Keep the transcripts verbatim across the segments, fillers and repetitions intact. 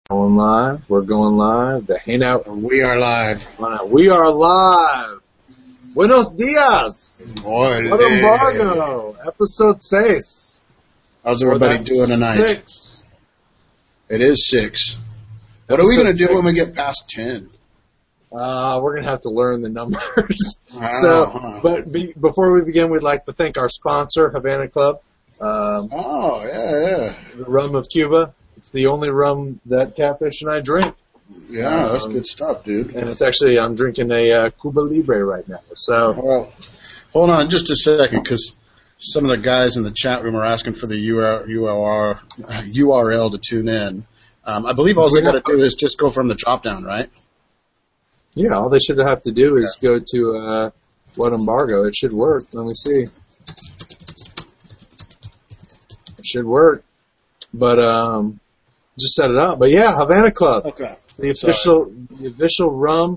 Going live. We're going live. The Hangout. We are live. We are live. Buenos dias. Ole. What embargo. Episode six. How's everybody Or doing tonight? Six. It is six. What are we going to do when we get past ten? Uh, we're going to have to learn the numbers. Wow. So, but be, before we begin, we'd like to thank our sponsor, Havana Club. Um, oh, yeah, yeah. The rum of Cuba. It's the only rum that Catfish and I drink. Yeah, that's um, good stuff, dude. And it's actually, I'm drinking a uh, Cuba Libre right now. So, well, hold on just a second, because some of the guys in the chat room are asking for the U R L, U R L to tune in. Um, I believe all they got to do is just go from the drop down, right? Yeah, all they should have to do is okay. go to uh, What Embargo. It should work. Let me see. It should work. But um, just set it up. But yeah, Havana Club. Okay. The official, Sorry. the official rum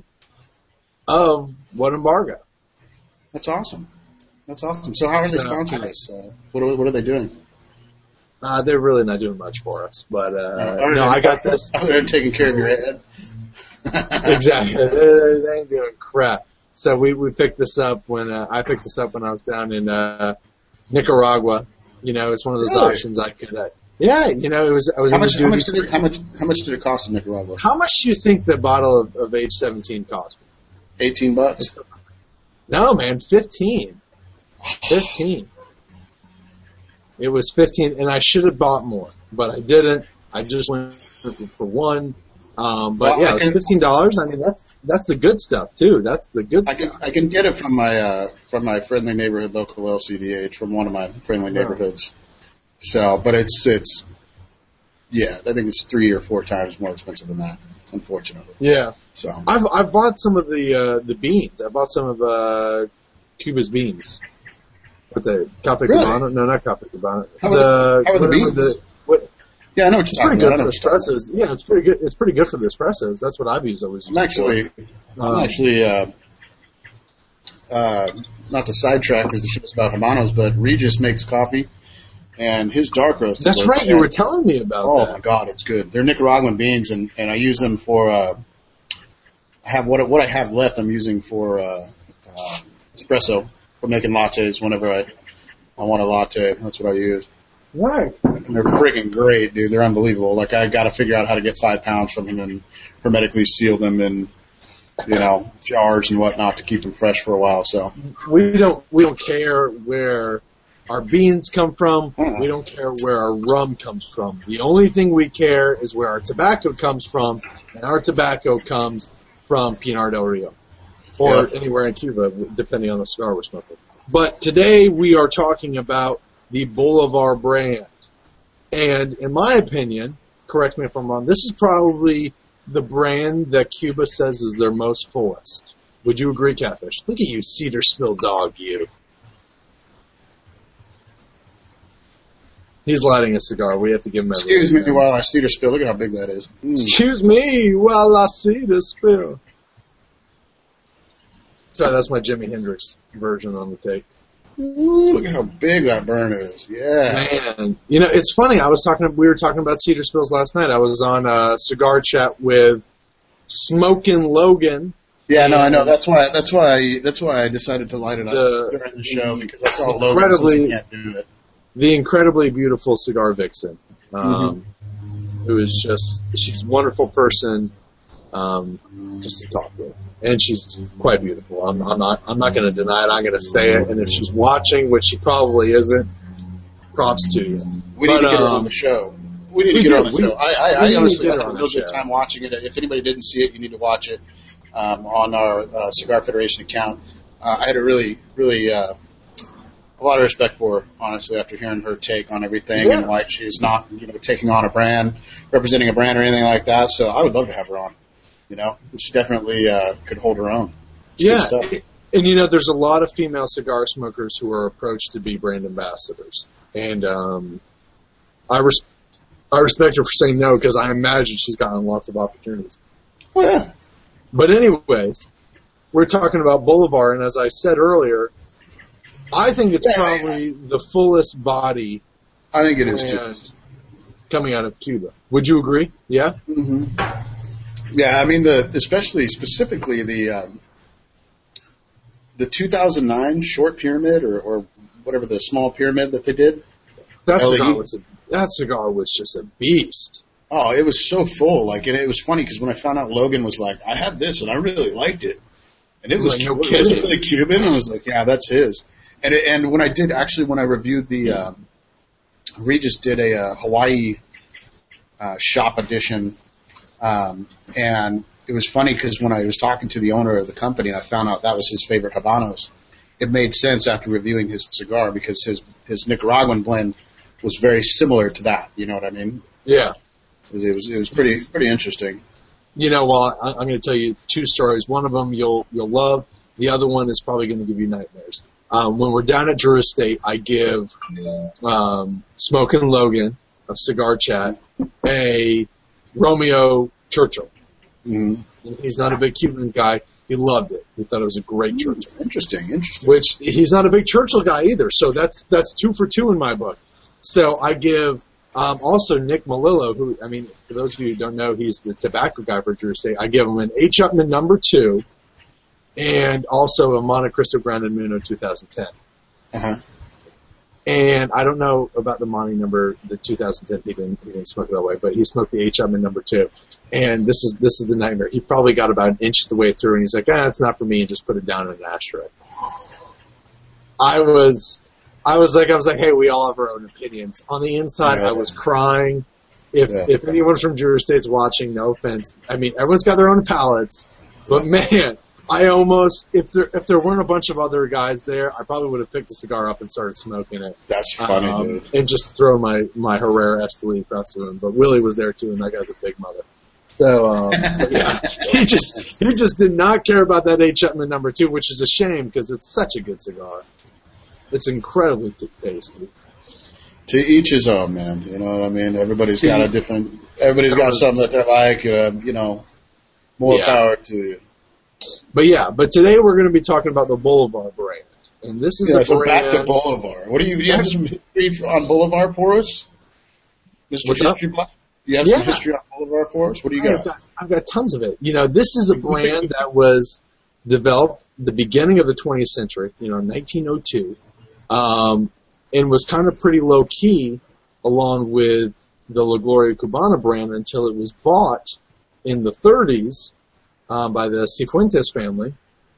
of What Embargo. That's awesome. That's awesome. So how are they so, sponsoring this? Uh, what are what are they doing? Uh, they're really not doing much for us. But uh, no, no I got this. They're taking care of your head. Exactly. They, they ain't doing crap. So we, we picked this up when uh, I picked this up when I was down in uh, Nicaragua. You know, it's one of those really? options I could. Uh, yeah, you know, it was. I was. How much? How much, did it, how much? How much did it cost in Nicaragua? How much do you think the bottle of, of Age seventeen cost me? Eighteen bucks. No, man, fifteen. Fifteen. It was fifteen, and I should have bought more, but I didn't. I just went for one. Um, but well, yeah, it was fifteen dollars. I mean, that's that's the good stuff too. That's the good I stuff. Can, I can get it from my uh, from my friendly neighborhood local L C D H, from one of my friendly yeah. neighborhoods. So, but it's it's yeah, I think it's three or four times more expensive than that, unfortunately. Yeah. So I've I've bought some of the uh, the beans. I bought some of uh, Cuba's beans. What's that? Copacabana? Really? No, not Copacabana. How are the, how are the beans? The, what, Yeah, I know what it's you're pretty talking good about. for espressos. Yeah, it's pretty good. It's pretty good for the espressos. That's what I've used always. I'm actually, um, I'm actually, uh, uh, not to sidetrack because the show's about Habanos, but Regis makes coffee, and his dark roast. That's right. You were telling me about oh, that. Oh my God, it's good. They're Nicaraguan beans, and, and I use them for. Uh, I have what what I have left. I'm using for uh, uh, espresso for making lattes whenever I I want a latte. That's what I use. Right. And they're freaking great, dude. They're unbelievable. Like, I got to figure out how to get five pounds from them and hermetically seal them in, you know, jars and whatnot to keep them fresh for a while. So we don't we don't care where our beans come from. Uh-uh. We don't care where our rum comes from. The only thing we care is where our tobacco comes from, and our tobacco comes from Pinar del Rio or yeah. anywhere in Cuba, depending on the cigar we're smoking. But today we are talking about the Bolivar brand. And in my opinion, correct me if I'm wrong, this is probably the brand that Cuba says is their most fullest. Would you agree, Catfish? Look at you, cedar spill dog, you. He's lighting a cigar. We have to give him a Excuse me while I cedar spill. Look at how big that is. Mm. Excuse me while I cedar spill. Sorry, that's my Jimi Hendrix version on the take. Ooh, look at how big that burn is. Yeah. Man. You know, it's funny. I was talking, we were talking about cedar spills last night. I was on a cigar chat with Smokin' Logan. Yeah, no, I know. That's why, that's why, that's why I decided to light it up the, during the show, because I saw Logan says he can't do it. The incredibly beautiful Cigar Vixen, um, mm-hmm. who is just, she's a wonderful person, um, just to talk with. And she's quite beautiful. I'm, I'm not. I'm not going to deny it. I'm going to say it. And if she's watching, which she probably isn't, props to you. We but, need to get um, her on the show. We need to we get do. her on the we, show. I, I, I honestly had a real good show. time watching it. If anybody didn't see it, you need to watch it um, on our uh, Cigar Federation account. Uh, I had a really, really uh, a lot of respect for her, honestly, after hearing her take on everything yeah. and why she's not, you know, taking on a brand, representing a brand or anything like that. So I would love to have her on. You know, she definitely uh, could hold her own. It's yeah, good stuff. And you know, there's a lot of female cigar smokers who are approached to be brand ambassadors, and um, I res- I respect her for saying no because I imagine she's gotten lots of opportunities. Oh yeah. But anyways, we're talking about Bolivar, and as I said earlier, I think it's yeah, probably yeah. the fullest body. I think it is too. coming out of Cuba. Would you agree? Yeah? Mm-hmm. Yeah, I mean, the especially specifically the um, the two thousand nine short pyramid or, or whatever the small pyramid that they did. That L A. cigar was a, that cigar was just a beast. Oh, it was so full. Like, and it was funny because when I found out Logan was like, I had this and I really liked it, and it was Like, no it was kidding. really Cuban. I was like, yeah, that's his. And it, and when I did actually when I reviewed the uh, Regis did a uh, Hawaii uh, shop edition, um, and it was funny because when I was talking to the owner of the company and I found out that was his favorite Habanos, it made sense after reviewing his cigar because his his Nicaraguan blend was very similar to that. You know what I mean? Yeah. It was it was, it was pretty pretty interesting. You know, well, I, I'm going to tell you two stories. One of them you'll you'll love. The other one is probably going to give you nightmares. Um, when we're down at Drew Estate, I give um, Smokin' Logan of Cigar Chat a Romeo Churchill. Mm. He's not a big Cuban guy. He loved it. He thought it was a great Churchill. Interesting, interesting. Which he's not a big Churchill guy either. So that's that's two for two in my book. So I give um, also Nick Melillo, who I mean, for those of you who don't know, he's the tobacco guy for Drew Estate. I give him an H. Upman number two, and also a Monte Cristo Grande Muno two thousand ten. Uh-huh. And I don't know about the Monte number, the two thousand ten. He didn't, he didn't smoke it that way, but he smoked the H. Upman number two. And this is this is the nightmare. He probably got about an inch the way through, and he's like, "Ah, it's not for me," and just put it down in an ashtray. I was, I was like, I was like, "Hey, we all have our own opinions." On the inside, Yeah. I was crying. If Yeah. if anyone from Drew Estate's watching, no offense. I mean, everyone's got their own palates, but man, I almost if there if there weren't a bunch of other guys there, I probably would have picked the cigar up and started smoking it. That's funny, um, dude. And just throw my my Herrera Esteli across the room. But Willie was there too, and that guy's a big mother. So um, but yeah, he just he just did not care about that H. Upman number two, which is a shame because it's such a good cigar. It's incredibly t- tasty. To each his own, man. You know what I mean? Everybody's got a different. Everybody's got something that they're like. Uh, you know, more Yeah. power to you. But yeah, but today we're going to be talking about the Boulevard brand, and this is Yeah. a So brand. back to Boulevard. What do you? Do you have some history on Boulevard for us, Mister What's up? History Block? You have Yeah. some history on Boulevard for us? What do you I've got? got, I've got tons of it. You know, this is a brand that was developed the beginning of the twentieth century, you know, nineteen oh two, um, and was kind of pretty low key along with the La Gloria Cubana brand until it was bought in the thirties um, by the Cifuentes family,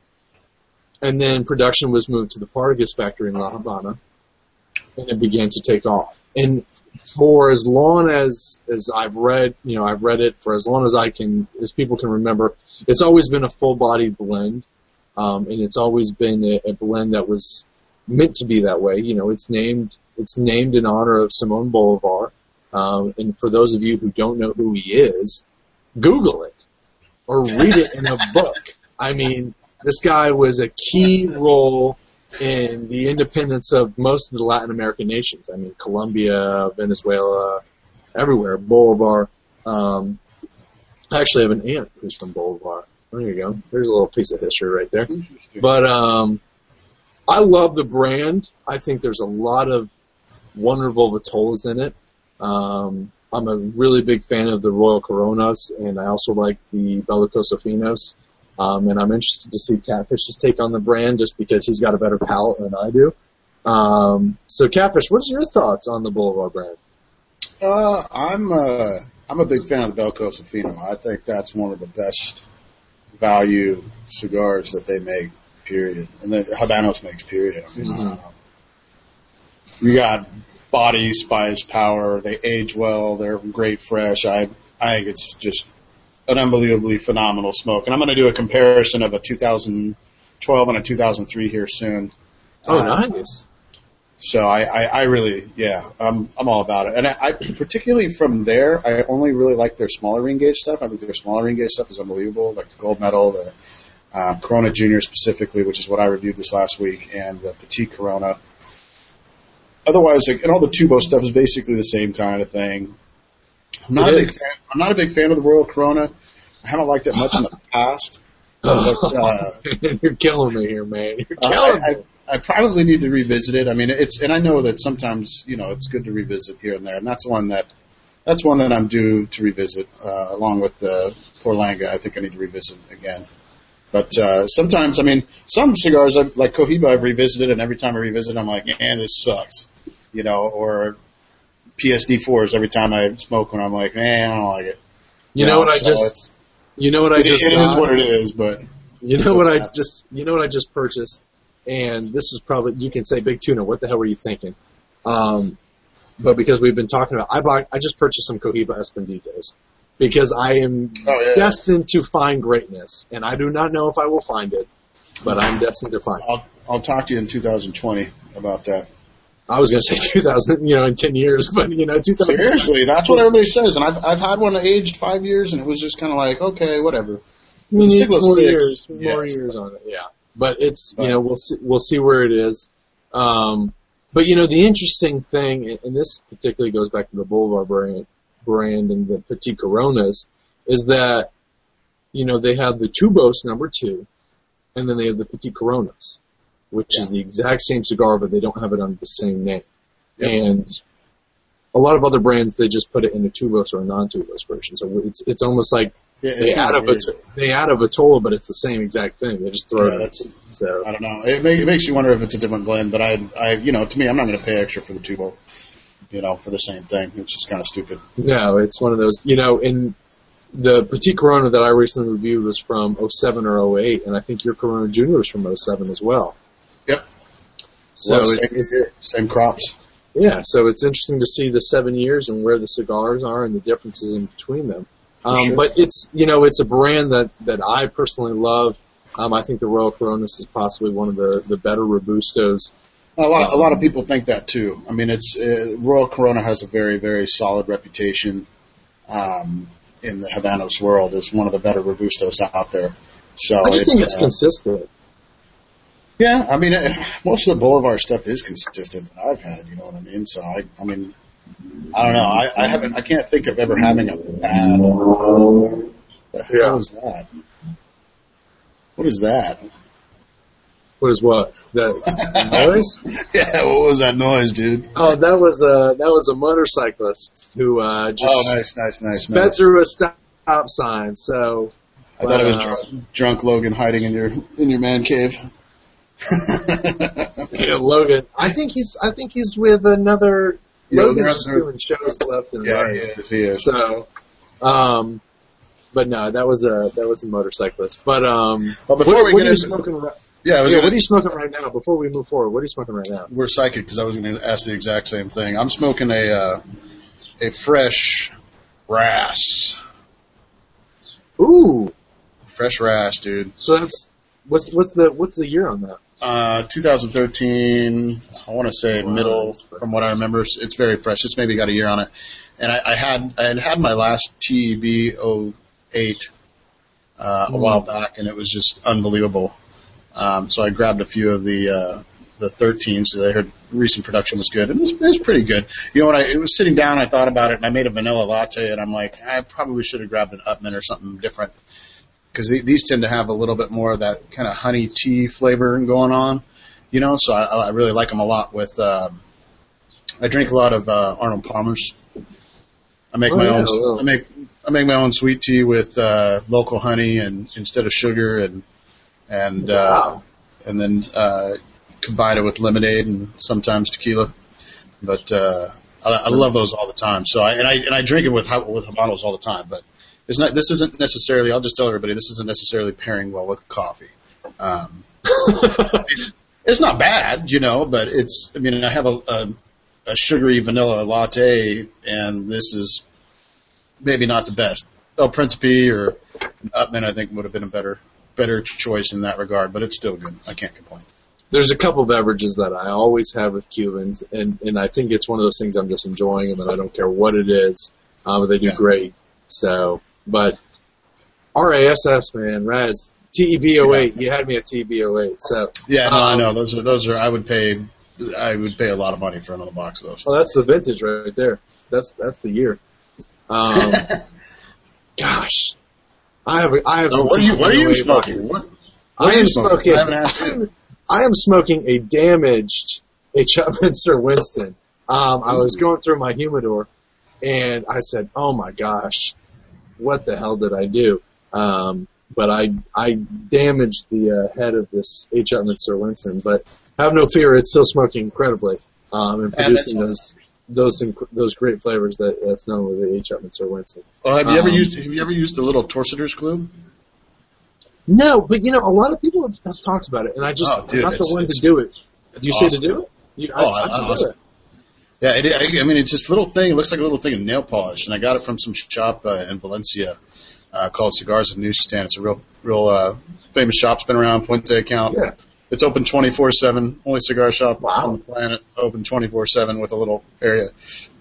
and then production was moved to the Partagas factory in La Habana, and it began to take off. And for as long as as I've read, you know, I've read it for as long as I can, as people can remember, it's always been a full-bodied blend, um, and it's always been a, a blend that was meant to be that way. You know, it's named it's named in honor of Simon Bolivar, um, and for those of you who don't know who he is, Google it or read it in a book. I mean, this guy was a key role in the independence of most of the Latin American nations. I mean, Colombia, Venezuela, everywhere. Bolivar. Um, I actually have an aunt who's from Bolivar. There you go. There's a little piece of history right there. Interesting. But um, I love the brand. I think there's a lot of wonderful Vitolas in it. Um, I'm a really big fan of the Royal Coronas, and I also like the Bellicoso Finos. Um, and I'm interested to see Catfish's take on the brand just because he's got a better palate than I do. Um, so, Catfish, what's your thoughts on the Boulevard brand? Uh, I'm uh, I'm a big fan of the Belcoso Fino. I think that's one of the best value cigars that they make. Period. And then Habanos makes. Period. I mean, Mhm. uh, you got body, spice, power. They age well. They're great fresh. I I think it's just an unbelievably phenomenal smoke. And I'm going to do a comparison of a two thousand twelve and a two thousand three here soon. Oh, Uh, nice. So I, I, I really, yeah, I'm, I'm all about it. And I, I, particularly from there, I only really like their smaller ring gauge stuff. I think their smaller ring gauge stuff is unbelievable, like the Gold Medal, the uh, Corona Junior specifically, which is what I reviewed this last week, and the Petite Corona. Otherwise, like, and all the Tubo stuff is basically the same kind of thing. I'm not It a big is. fan. I'm not a big fan of the Royal Corona. I haven't liked it much in the past. But, uh, You're killing me here, man. You're Uh, killing I, me. I, I probably need to revisit it. I mean, it's, and I know that sometimes, you know, it's good to revisit here and there, and that's one that, that's one that I'm due to revisit, uh, along with the Porlanga. I think I need to revisit again. But uh, sometimes, I mean, some cigars I've, like Cohiba, I've revisited, and every time I revisit, I'm like, man, this sucks, you know. Or P S D fours. Every time I smoke one, I'm like, man, I don't like it. You, you know, know what so I just, you know what I it, just, it got? is what it is. But you know what I that? just, you know what I just purchased, and this is probably, you can say, Big Tuna, what the hell were you thinking? Um, but because we've been talking about, I bought, I just purchased some Cohiba Escondidos because I am oh, yeah. destined to find greatness, and I do not know if I will find it, but I'm destined to find it. I'll, I'll talk to you in two thousand twenty about that. I was going to say two thousand, you know, in ten years, but you know, two thousand. Seriously, that's what everybody says, and I've I've had one aged five years, and it was just kind of like, okay, whatever. We need more six, years, yes, more years but, on it, yeah. But it's, but, you know, we'll see, we'll see where it is. Um, but you know, the interesting thing, and this particularly goes back to the Boulevard brand, brand and the Petit Coronas, is that, you know, they have the Tubos number two, and then they have the Petit Coronas, which yeah. is the exact same cigar, but they don't have it under the same name. Yep. And a lot of other brands, they just put it in a Tubos or a non-Tubos version. So it's it's almost like yeah, they add a Vitola, they add a Vitola, but it's the same exact thing. They just throw yeah, it. That's, in. So I don't know. It, may, it makes you wonder if it's a different blend, but I, I, you know, to me, I'm not going to pay extra for the Tubo, you know, for the same thing. It's just kind of stupid. No, it's one of those, you know, in the Petit Corona that I recently reviewed was from oh seven or oh eight, and I think your Corona Junior was from oh seven as well. Yep. So well, it's, same, it's same crops. Yeah, so it's interesting to see the seven years and where the cigars are and the differences in between them. Um, sure. But it's, you know, it's a brand that, that I personally love. Um, I think the Royal Coronas is possibly one of the, the better Robustos. A lot, a lot of people think that too. I mean, it's uh, Royal Corona has a very, very solid reputation um, in the Habanos world as one of the better Robustos out there. So I just think it's uh, consistent. Yeah, I mean, it, most of the Boulevard stuff is consistent that I've had. You know what I mean? So I, I mean, I don't know. I, I haven't. I can't think of ever having a bad. What the hell yeah. is that? What is that? What is what? The noise? Yeah, what was that noise, dude? Oh, that was a that was a motorcyclist who uh, just oh, nice, nice, nice, sped nice. through a stop sign. So I but, thought it was uh, drunk, drunk Logan hiding in your in your man cave. Yeah, Logan. I think he's. I think he's with another. Yeah, Logan's just doing shows left and yeah, right. Yeah, he is. He is. So, um, but no, that was a that was a motorcyclist. But um, well, before what, we what get are you into, smoking? Right, yeah, I was yeah gonna, what are you smoking right now? Before we move forward, what are you smoking right now? We're psychic because I was going to ask the exact same thing. I'm smoking a uh, a fresh Ras. Ooh, fresh Ras, dude. So that's what's what's the what's the year on that? Uh, twenty thirteen, I want to say wow, middle, from what I remember. It's very fresh. It's maybe got a year on it. And I, I had I had had my last T E B oh eight uh, mm. a while back, and it was just unbelievable. Um, so I grabbed a few of the uh, the thirteens. So I heard recent production was good. It was, it was pretty good. You know what? I it was sitting down. I thought about it, and I made a vanilla latte, and I'm like, I probably should have grabbed an Upman or something different. Because these tend to have a little bit more of that kind of honey tea flavor going on, you know. So I, I really like them a lot. With uh, I drink a lot of uh, Arnold Palmer's. I make oh, my yeah, own. I make I make my own sweet tea with uh, local honey and instead of sugar, and and wow. uh, and then uh, combine it with lemonade and sometimes tequila. But uh, I, I love those all the time. So I and I and I drink it with with habanos all the time, but. It's not, this isn't necessarily, I'll just tell everybody, this isn't necessarily pairing well with coffee. Um, it's not bad, you know, but it's, I mean, I have a, a, a sugary vanilla latte, and this is maybe not the best. El Principe or Upman, I think, would have been a better better choice in that regard, but it's still good. I can't complain. There's a couple beverages that I always have with Cubans, and, and I think it's one of those things I'm just enjoying them, and I don't care what it is, uh, but they do yeah. great. So... But R A S S, man, Raz, T E B oh eight, yeah. You had me at T E B oh eight. So yeah, no, um, I know those are those are. I would pay, I would pay a lot of money for another box of those. Well, that's the vintage right there. That's that's the year. Um, gosh, I have I have. Oh, some what are you What are you smoking? What, what I am smoking. I, haven't I am smoking a damaged a Chapman Sir Winston. Um, I was going through my humidor. And I said, oh my gosh, what the hell did I do? Um, but I I damaged the uh, head of this H. Upmann Sir Winston. But have no fear, it's still smoking incredibly um, and producing those those inc- those great flavors that that's known with the H. Upmann Sir Winston. Well, have you um, ever used have you ever used the little Torciter's glue? No, but you know, a lot of people have, have talked about it, and I just Oh, dude, I'm not the one to do it. Do you awesome. say to do it? You, Oh, I, I, I should I, do it. Yeah, it, I, I mean, it's this little thing. It looks like a little thing of nail polish, and I got it from some shop uh, in Valencia uh, called Cigars of Newsstand. It's a real, real uh, famous shop. It's been around, Fuente account. Yeah. It's open twenty-four seven. Only cigar shop Wow. on the planet open twenty-four seven with a little area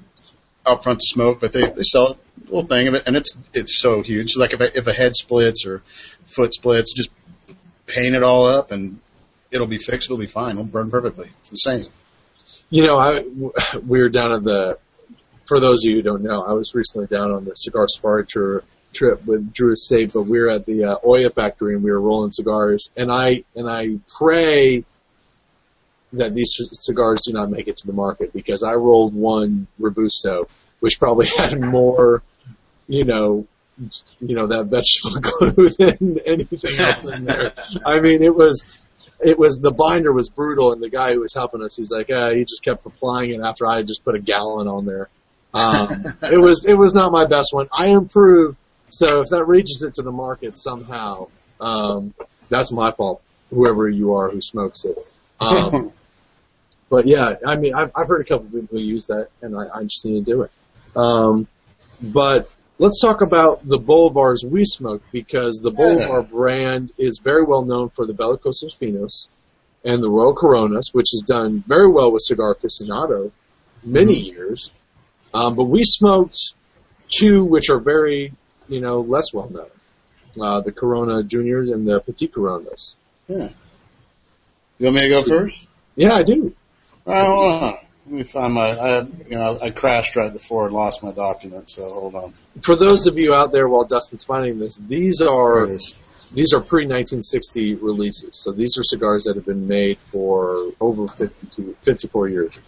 out front to smoke. But they, they sell a little thing of it, and it's it's so huge. Like if a, if a head splits or foot splits, just paint it all up, and it'll be fixed. It'll be fine. It'll burn perfectly. It's insane. You know, I we were down at the. For those of you who don't know, I was recently down on the cigar safari tour trip with Drew Estate, but we were at the uh, Oya factory and we were rolling cigars. And I and I pray that these cigars do not make it to the market, because I rolled one Robusto, which probably had more, you know, you know that vegetable glue than anything else in there. I mean, it was. It was, the binder was brutal, and the guy who was helping us, he's like, uh, he just kept applying it after I had just put a gallon on there. Um, it was, it was not my best one. I improved, so if that reaches into the market somehow, um, that's my fault, whoever you are who smokes it. Um, but yeah, I mean, I've, I've heard a couple of people use that, and I, I just need to do it. Um, but let's talk about the Bolivars we smoke, because the Bolivar yeah. brand is very well known for the Bellicosas Finos and the Royal Coronas, which has done very well with Cigar Aficionado many mm-hmm. years. Um, but we smoked two which are very, you know, less well known. Uh, the Corona Juniors and the Petit Coronas. Yeah. You want me to go first? Yeah, I do. All right, hold on. Let me find my, I, you know, I crashed right before and lost my document, so hold on. For those of you out there while Dustin's finding this, these are these are pre nineteen sixty releases. So these are cigars that have been made for over fifty-two, fifty-four years.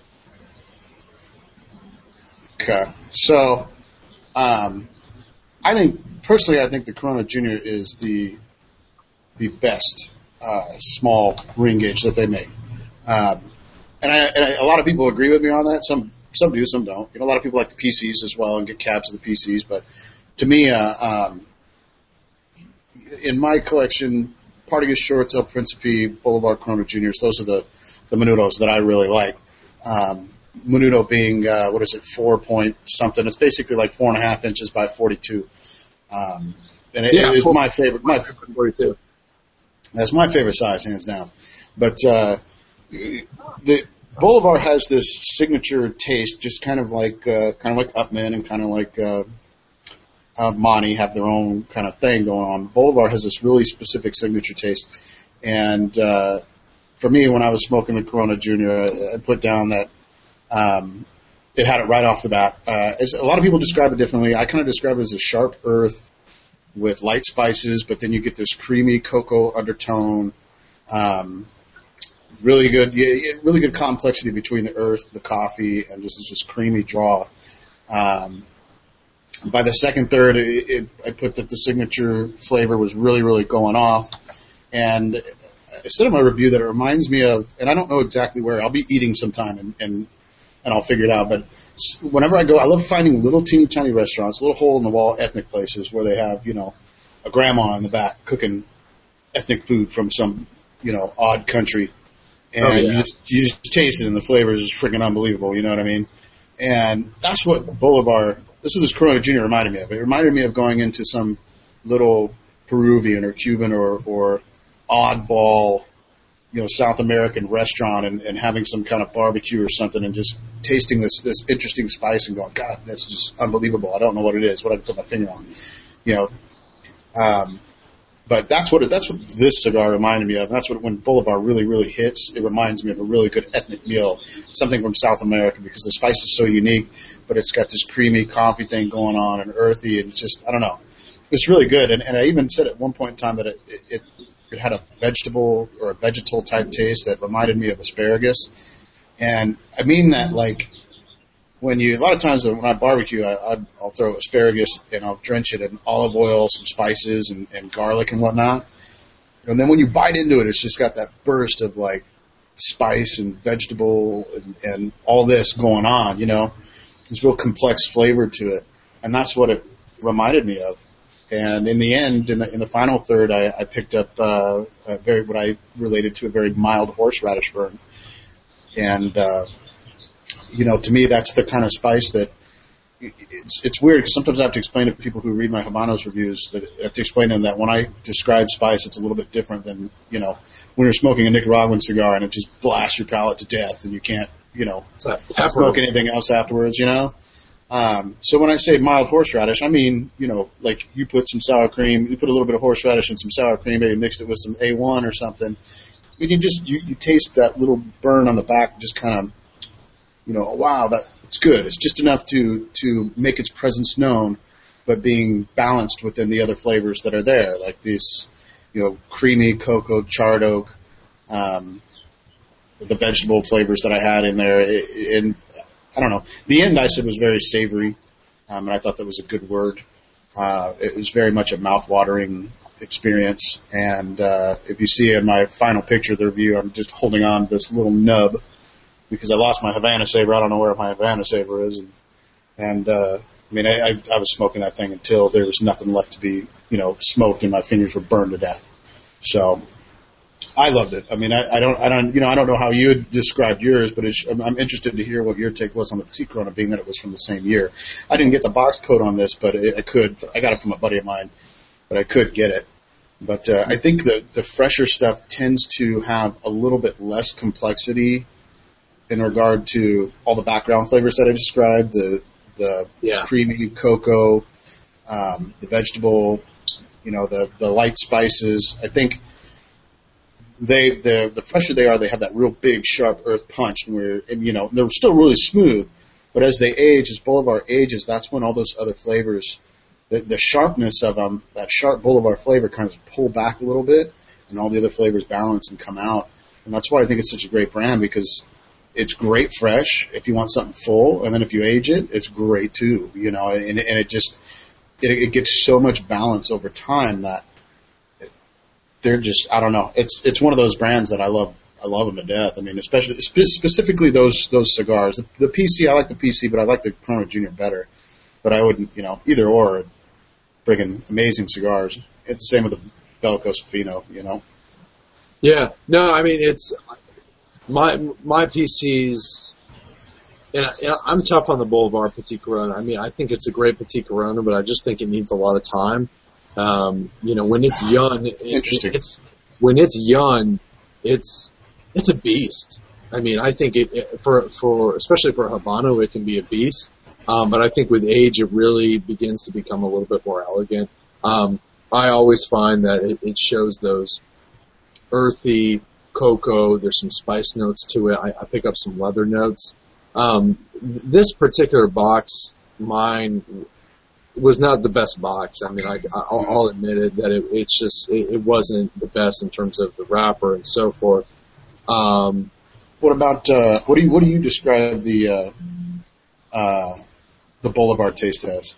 Okay. So, um, I think, personally, I think the Corona Junior is the the best uh, small ring gauge that they make. Um, And, I, and I, a lot of people agree with me on that. Some some do, some don't. You know, a lot of people like the P Cs as well and get cabs of the P Cs. But to me, uh, um, in my collection, Partagas Shorts, El Principe, Boulevard Corona Juniors, those are the, the Menudos that I really like. Um, Menudo being, uh, what is it, four point something. It's basically like four and a half inches by forty-two. Um, and it, yeah, it is my favorite. My, forty-two. That's my favorite size, hands down. But, uh, the Bolivar has this signature taste, just kind of like uh, kind of like Upmann and kind of like uh, uh, Monty have their own kind of thing going on. Bolivar has this really specific signature taste, and uh, for me, when I was smoking the Corona Junior, I, I put down that um, it had it right off the bat. Uh, as a lot of people describe it differently. I kind of describe it as a sharp earth with light spices, but then you get this creamy cocoa undertone. Um, Really good, really good complexity between the earth, the coffee, and just this just creamy draw. Um, by the second third, it, it, I put that the signature flavor was really, really going off. And I said in my review that it reminds me of, and I don't know exactly where. I'll be eating sometime, and and, and I'll figure it out. But whenever I go, I love finding little teeny tiny restaurants, little hole in the wall ethnic places where they have, you know, a grandma in the back cooking ethnic food from some, you know, odd country. And oh, yeah. you just you just taste it, and the flavor is just freaking unbelievable. You know what I mean? And that's what Bolivar. This is this Corona Junior reminded me of. It reminded me of going into some little Peruvian or Cuban or or oddball, you know, South American restaurant and, and having some kind of barbecue or something, and just tasting this this interesting spice and going, God, that's just unbelievable. I don't know what it is. What I can put my finger on, you know. Um, But that's what it, that's what this cigar reminded me of. And that's what when Bolivar really, really hits, it reminds me of a really good ethnic meal, something from South America, because the spice is so unique, but it's got this creamy coffee thing going on and earthy, and it's just, I don't know. It's really good. And, and I even said at one point in time that it, it, it had a vegetable or a vegetal type taste that reminded me of asparagus. And I mean that like, when you, a lot of times when I barbecue, I, I, I'll throw asparagus and I'll drench it in olive oil, some spices, and, and garlic and whatnot. And then when you bite into it, it's just got that burst of like spice and vegetable and, and all this going on, you know. There's real complex flavor to it. And that's what it reminded me of. And in the end, in the, in the final third, I, I picked up uh, a very what I related to a very mild horseradish burn. And, uh, you know, to me, that's the kind of spice that it's it's weird because sometimes I have to explain to people who read my Habanos reviews that I have to explain to them that when I describe spice, it's a little bit different than, you know, when you're smoking a Nicaraguan cigar and it just blasts your palate to death and you can't, you know, smoke anything else afterwards, you know. Um, so when I say mild horseradish, I mean, you know, like you put some sour cream, you put a little bit of horseradish and some sour cream, maybe mixed it with some A one or something, and you just you, you taste that little burn on the back, just kind of, you know, wow, that it's good. It's just enough to to make its presence known, but being balanced within the other flavors that are there, like these, you know, creamy cocoa, charred oak, um, the vegetable flavors that I had in there, and I don't know. The end I said was very savory, um, and I thought that was a good word. Uh, it was very much a mouth-watering experience, and uh, if you see in my final picture of the review, I'm just holding on to this little nub because I lost my Havana Saver. I don't know where my Havana Saver is, and, and uh, I mean, I, I, I was smoking that thing until there was nothing left to be, you know, smoked, and my fingers were burned to death. So I loved it. I mean, I, I don't, I don't, you know, I don't know how you had described yours, but it's, I'm, I'm interested to hear what your take was on the Petite Corona, being that it was from the same year. I didn't get the box code on this, but it, I could. I got it from a buddy of mine, but I could get it. But uh, I think the the fresher stuff tends to have a little bit less complexity in regard to all the background flavors that I described, the the yeah. creamy cocoa, um, the vegetable, you know, the the light spices. I think. They the the fresher they are, they have that real big, sharp earth punch, and we're and, you know, they're still really smooth. But as they age, as Boulevard ages, that's when all those other flavors, the, the sharpness of them, that sharp Boulevard flavor, kind of pull back a little bit, and all the other flavors balance and come out. And that's why I think it's such a great brand, because it's great fresh if you want something full, and then if you age it, it's great too. You know, and, and it just it, it gets so much balance over time that. They're just, I don't know. It's it's one of those brands that I love. I love them to death. I mean, especially spe- specifically those those cigars. The, the P C, I like the P C, but I like the Corona Junior better. But I wouldn't, you know, either or. Friggin' amazing cigars. It's the same with the Bellicose Fino, you know. Yeah. No, I mean it's my my P Cs. And I, I'm tough on the Boulevard Petite Corona. I mean, I think it's a great Petite Corona, but I just think it needs a lot of time. Um, you know, when it's young, it, Interesting. it's when it's young, it's it's a beast. I mean, I think it, it for for especially for a Habano, it can be a beast. Um, but I think with age, it really begins to become a little bit more elegant. Um, I always find that it, it shows those earthy cocoa. There's some spice notes to it. I, I pick up some leather notes. Um, this particular box, mine. Was not the best box. I mean, I, I'll, I'll admit it that it, it's just it, it wasn't the best in terms of the wrapper and so forth. Um, what about uh, what do you what do you describe the uh, uh, the Boulevard taste as?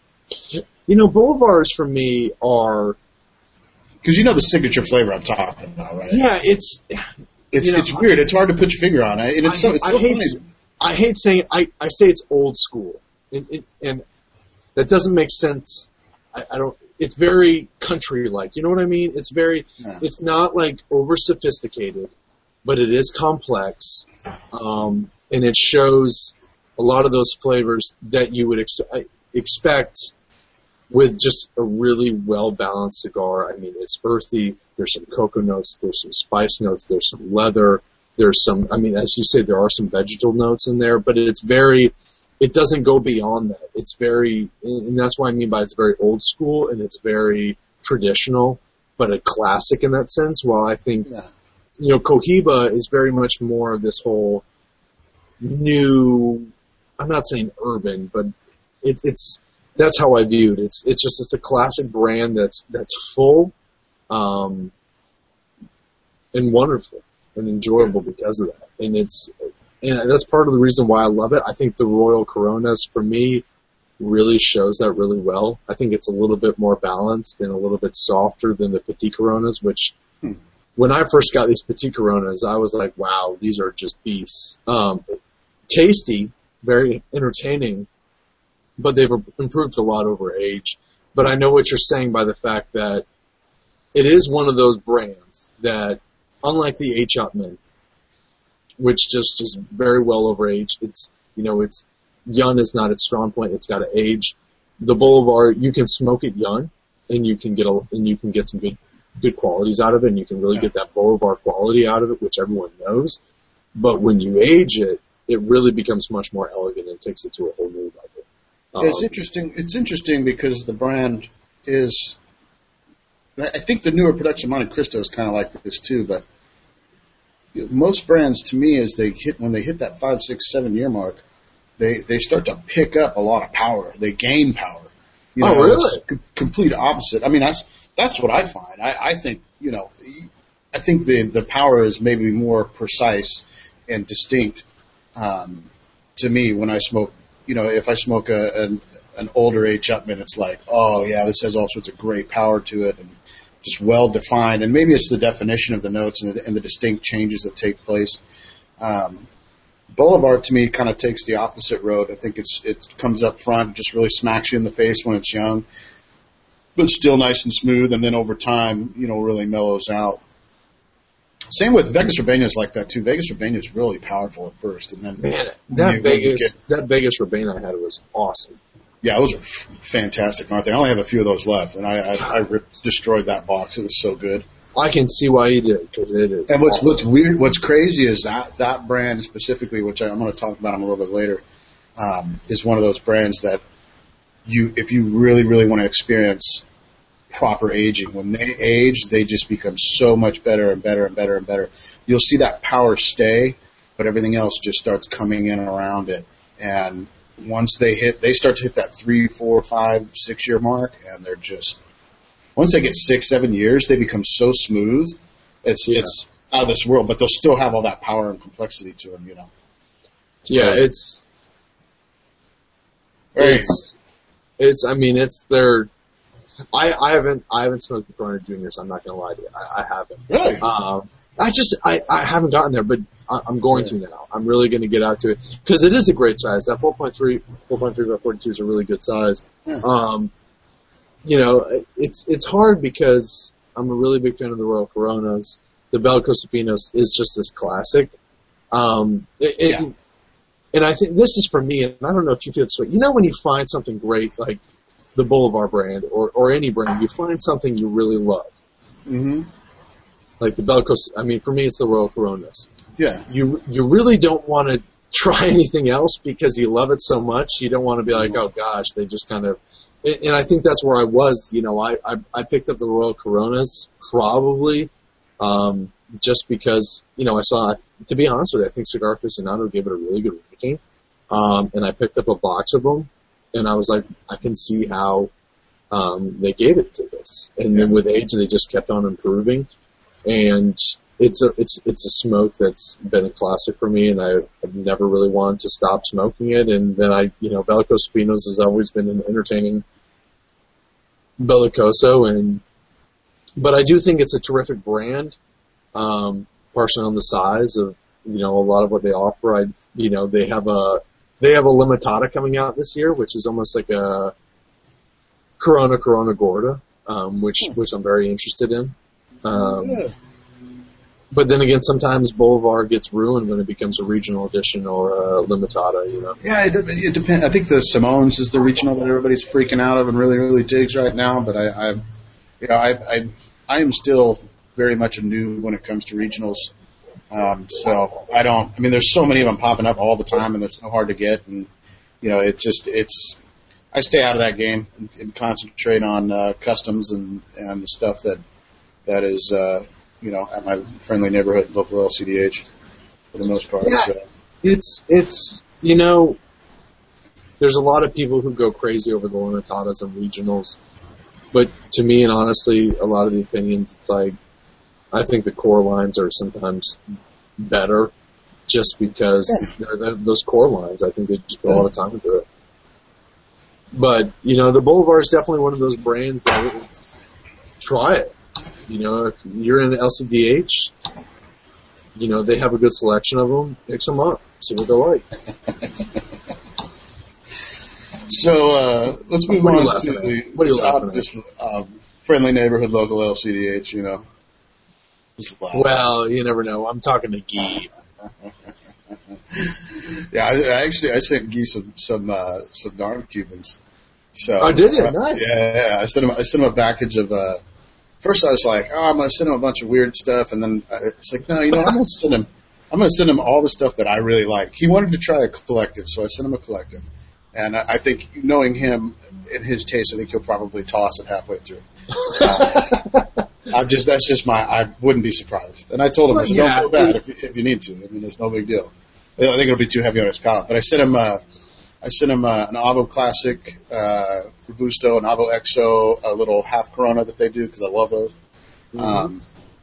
You know, Boulevards for me are because you know the signature flavor I'm talking about, right? Yeah, it's it's you know, it's weird. It's hard to put your finger on it, and it's I, so. It's I so hate funny. I hate saying I, I say it's old school, and, and, and that doesn't make sense. I, I don't. It's very country-like. You know what I mean? It's very. Yeah. It's not like over-sophisticated, but it is complex, um, and it shows a lot of those flavors that you would ex- expect with just a really well-balanced cigar. I mean, it's earthy. There's some cocoa notes. There's some spice notes. There's some leather. There's some. I mean, as you said, there are some vegetal notes in there, but it's very. It doesn't go beyond that. It's very, and that's what I mean by it's very old school and it's very traditional, but a classic in that sense. While I think, Yeah. you know, Cohiba is very much more of this whole new, I'm not saying urban, but it, it's, that's how I view it. It's, it's just, it's a classic brand that's, that's full, um, and wonderful and enjoyable because of that. And it's, and that's part of the reason why I love it. I think the Royal Coronas, for me, really shows that really well. I think it's a little bit more balanced and a little bit softer than the Petit Coronas, which hmm. when I first got these Petit Coronas, I was like, wow, these are just beasts. Um, tasty, very entertaining, but they've improved a lot over age. But I know what you're saying by the fact that it is one of those brands that, unlike the H. Upmann, which just is very well over age, it's, you know, it's, young is not its strong point. It's got to age. The Boulevard, you can smoke it young, and you can get a, and you can get some good, good qualities out of it, and you can really yeah. get that Boulevard quality out of it, which everyone knows. But when you age it, it really becomes much more elegant and takes it to a whole new level. Um, it's interesting. It's interesting because the brand is. I think the newer production Monte Cristo is kind of like this too, but most brands, to me, as they hit when they hit that five, six, seven year mark. They they start to pick up a lot of power. They gain power. You know, oh, really? It's c- complete opposite. I mean, that's that's what I find. I, I think you know, I think the the power is maybe more precise and distinct um, to me when I smoke. You know, if I smoke a, an an older H. Upmann, it's like, oh yeah, this has all sorts of great power to it and just well defined. And maybe it's the definition of the notes and the, and the distinct changes that take place. Um, Boulevard to me kind of takes the opposite road. I think it's it comes up front, just really smacks you in the face when it's young, but still nice and smooth. And then over time, you know, really mellows out. Same with Vegas Urbana is like that too. Vegas Urbana is really powerful at first, and then man, that Vegas get, that Vegas Urbana I had was awesome. Yeah, those are f- fantastic, aren't they? I only have a few of those left, and I I, I ripped, destroyed that box. It was so good. I can see why you did, because it is. And what's awesome. what's weird, what's crazy is that that brand specifically, which I, I'm going to talk about them a little bit later, um, is one of those brands that you, if you really, really want to experience proper aging, when they age, they just become so much better and better and better and better. You'll see that power stay, but everything else just starts coming in and around it. And once they hit, they start to hit that three, four, five, six year mark, and they're just. Once they get six, seven years, they become so smooth. It's yeah. it's out of this world, but they'll still have all that power and complexity to them, you know. Yeah, so, it's it's it's. I mean, it's their. I I haven't I haven't smoked the Corona Juniors. I'm not gonna lie to you. I, I haven't. Really? Um, I just I, I haven't gotten there, but I, I'm going yeah. to now. I'm really going to get out to it because it is a great size. That four point three four point three by forty-two is a really good size. Yeah. Um. You know, it's it's hard because I'm a really big fan of the Royal Coronas. The Bellicose Finos is just this classic. Um, it, yeah. it, and I think this is for me, and I don't know if you feel this way. You know when you find something great, like the Boulevard brand or, or any brand, you find something you really love. Mm-hmm. Like the Bellicose, I mean, for me, it's the Royal Coronas. Yeah. You you really don't want to try anything else because you love it so much. You don't want to be like, mm-hmm. oh gosh, they just kind of. And I think that's where I was. You know, I, I, I picked up the Royal Coronas probably um, just because, you know, I saw, to be honest with you, I think Cigar Aficionado gave it a really good ranking. Um, and I picked up a box of them, and I was like, I can see how um, they gave it to this. And yeah. then with age, they just kept on improving. And it's a it's it's a smoke that's been a classic for me, and I, I've never really wanted to stop smoking it. And then I, you know, Bellicose Finos has always been an entertaining Bellicoso, and but I do think it's a terrific brand, um, partially on the size of, you know, a lot of what they offer. I, you know, they have a they have a Limitada coming out this year, which is almost like a Corona Corona Gorda, um, which which I'm very interested in. Um, yeah. But then again, sometimes Boulevard gets ruined when it becomes a regional edition or a Limitada, you know. Yeah, it, it depends. I think the Simone's is the regional that everybody's freaking out of and really, really digs right now. But I, I you know, I, I, I am still very much a noob when it comes to regionals. Um, so I don't. I mean, there's so many of them popping up all the time, and they're so hard to get. And you know, it's just it's. I stay out of that game and, and concentrate on uh, customs and and the stuff that that is. Uh, you know, at my friendly neighborhood local L C D H for the most part. Yeah, so. it's, it's, you know, there's a lot of people who go crazy over the Limitadas and regionals, but to me, and honestly, a lot of the opinions, it's like, I think the core lines are sometimes better. just because Yeah. they're, they're, those core lines, I think they just put a lot of time into it. But, you know, the Boulevard is definitely one of those brands that it's, try it. You know, if you're in L C D H, you know, they have a good selection of them. Pick some up. See what they're like. So, uh, let's move What are you on laughing to at? the What are you uh, laughing at? just, um, friendly neighborhood local L C D H, you know. Just laugh. Well, you never know. I'm talking to Guy. Yeah, I, I actually I sent Guy some some uh, some darn Cubans. So Oh, did you? uh, Nice. Yeah, yeah. I sent him I sent him a package of. Uh, first, I was like, oh, I'm gonna send him a bunch of weird stuff, and then I, it's like, no, you know, I'm gonna send him. I'm gonna send him all the stuff that I really like. He wanted to try a collective, so I sent him a collective, and I, I think knowing him and his taste, I think he'll probably toss it halfway through. Uh, I'm just that's just my I wouldn't be surprised. And I told him, Well, I said, yeah, don't feel bad if you, if you need to. I mean, it's no big deal. I think it'll be too heavy on his palate. But I sent him uh, I sent him uh, an Avo Classic, uh, Robusto, an Avo Exo, a little half Corona that they do because I love those. Mm-hmm. Um,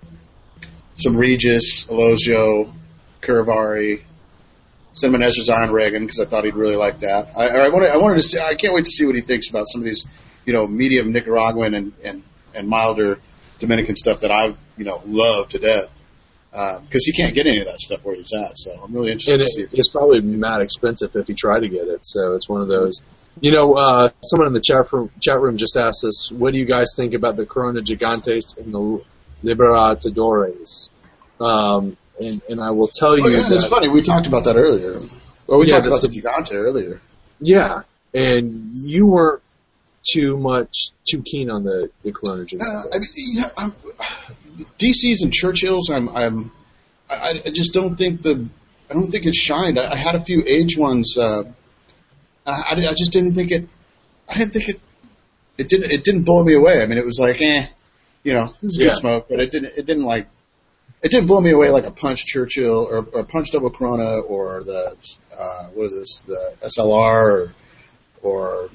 some Regis, Elogio, Curvari. Sent him an Ezra Zion Reagan because I thought he'd really like that. I, I wanted I wanted to see. I can't wait to see what he thinks about some of these, you know, medium Nicaraguan and and, and milder Dominican stuff that I, you know, love to death. Because uh, he can't get any of that stuff where he's at, so I'm really interested And to it, see if it's probably mad expensive if you try to get it. So it's one of those. You know, uh, someone in the chat room, chat room just asked us, what do you guys think about the Corona Gigantes and the Libertadores? Um, and, and I will tell you oh, yeah, that. it's funny. We talked about that earlier. Well, we Yeah, talked about this- the Gigante earlier. Yeah, and you weren't too much, too keen on the, the Corona Uh, Gigantes. I mean, you know, I'm, D Cs and Churchills, I'm, I'm, I, I just don't think the, I don't think it shined. I, I had a few age ones. Uh, I, I just didn't think it. I didn't think it. It didn't. It didn't blow me away. I mean, it was like, eh, you know, it was good Yeah. smoke, but it didn't. It didn't like. It didn't blow me away like a Punch Churchill or, or Punch Double Corona or the uh, what is this, the S L R or, or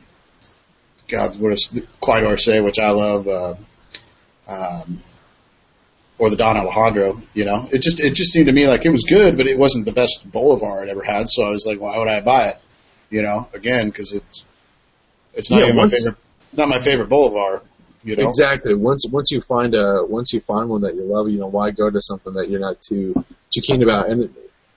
God, what is Clyde Arce, which I love, uh, um, or the Don Alejandro. You know, it just it just seemed to me like it was good, but it wasn't the best Bolivar I'd ever had. So I was like, why would I buy it? You know, again, because it's it's not Yeah, even my once- favorite. It's not my favorite Bolivar. You know, Exactly. Once once you find a once you find one that you love, you know, why go to something that you're not too too keen about? And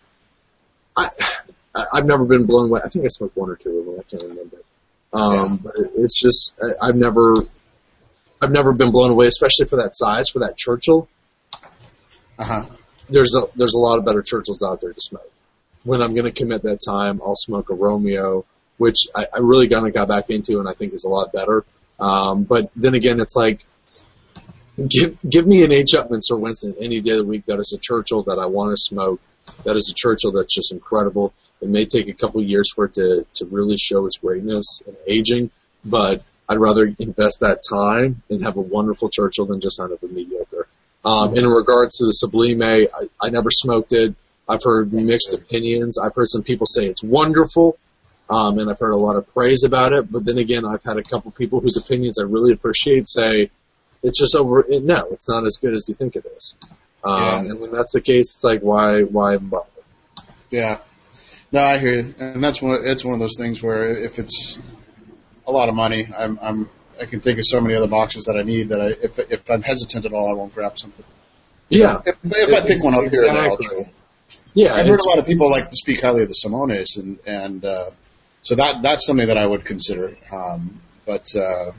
I I- I've never been blown away. I think I smoked one or two of them. I can't remember. Um, but it- it's just I- I've never I've never been blown away, especially for that size, for that Churchill. Uh huh. There's a there's a lot of better Churchills out there to smoke. When I'm going to commit that time, I'll smoke a Romeo, which I, I really kind of got back into, and I think is a lot better. Um, but then again, it's like, give give me an H. Upminster Winston any day of the week that is a Churchill that I want to smoke, that is a Churchill that's just incredible. It may take a couple years for it to, to really show its greatness and aging, but I'd rather invest that time and have a wonderful Churchill than just kind of a mediocre. Um, in regards to the Sublime, I, I never smoked it. I've heard mixed opinions. I've heard some people say it's wonderful. Um, and I've heard a lot of praise about it, but then again, I've had a couple people whose opinions I really appreciate say it's just over. No, it's not as good as you think it is. Um, Yeah. And when that's the case, it's like why, why bother? Yeah. No, I hear you, and that's one. It's one of those things where if it's a lot of money, I'm, I'm, I can think of so many other boxes that I need that I, if if I'm hesitant at all, I won't grab something. Yeah, If, if I pick one up here and there, I'll exactly. try. Yeah, I've heard it's- a lot of people like to speak highly of the Simones, and and uh, so that that's something that I would consider. Um, but uh,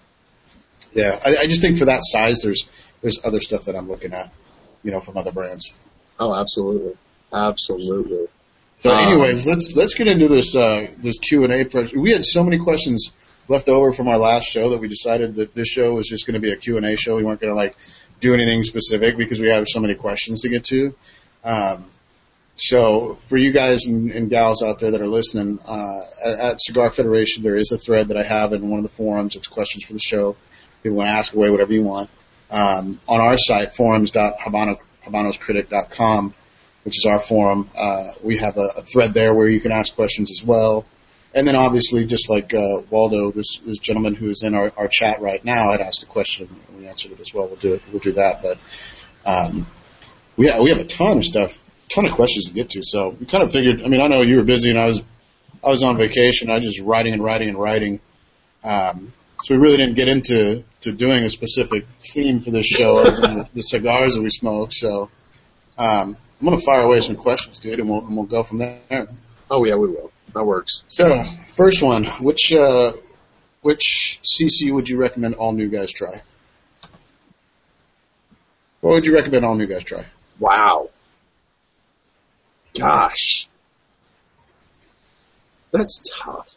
yeah, I, I just think for that size, there's there's other stuff that I'm looking at, you know, from other brands. Oh, absolutely, absolutely. So, Um, anyways, let's let's get into this uh, this Q and A. Pre- we had so many questions left over from our last show that we decided that this show was just going to be a Q and A show. We weren't going to like do anything specific because we have so many questions to get to. Um, so, for you guys and, and gals out there that are listening, uh, at, at Cigar Federation, there is a thread that I have in one of the forums. It's questions for the show. People want to ask away whatever you want. Um, on our site, forums dot habanos critic dot com, which is our forum, uh, we have a, a thread there where you can ask questions as well. And then obviously, just like uh, Waldo, this, this gentleman who is in our, our chat right now had asked a question and we answered it as well. We'll do it. We'll do that. But um, we have, we have a ton of stuff ton of questions to get to. So we kind of figured. I mean, I know you were busy, and I was I was on vacation. I was just writing and writing and writing. Um, so we really didn't get into to doing a specific theme for this show, other than the, the cigars that we smoke. So um, I'm going to fire away some questions, dude, and we'll and we'll go from there. Oh yeah, we will. That works. So first one, which uh, which C C would you recommend all new guys try? What would you recommend all new guys try? Wow. Gosh. That's tough.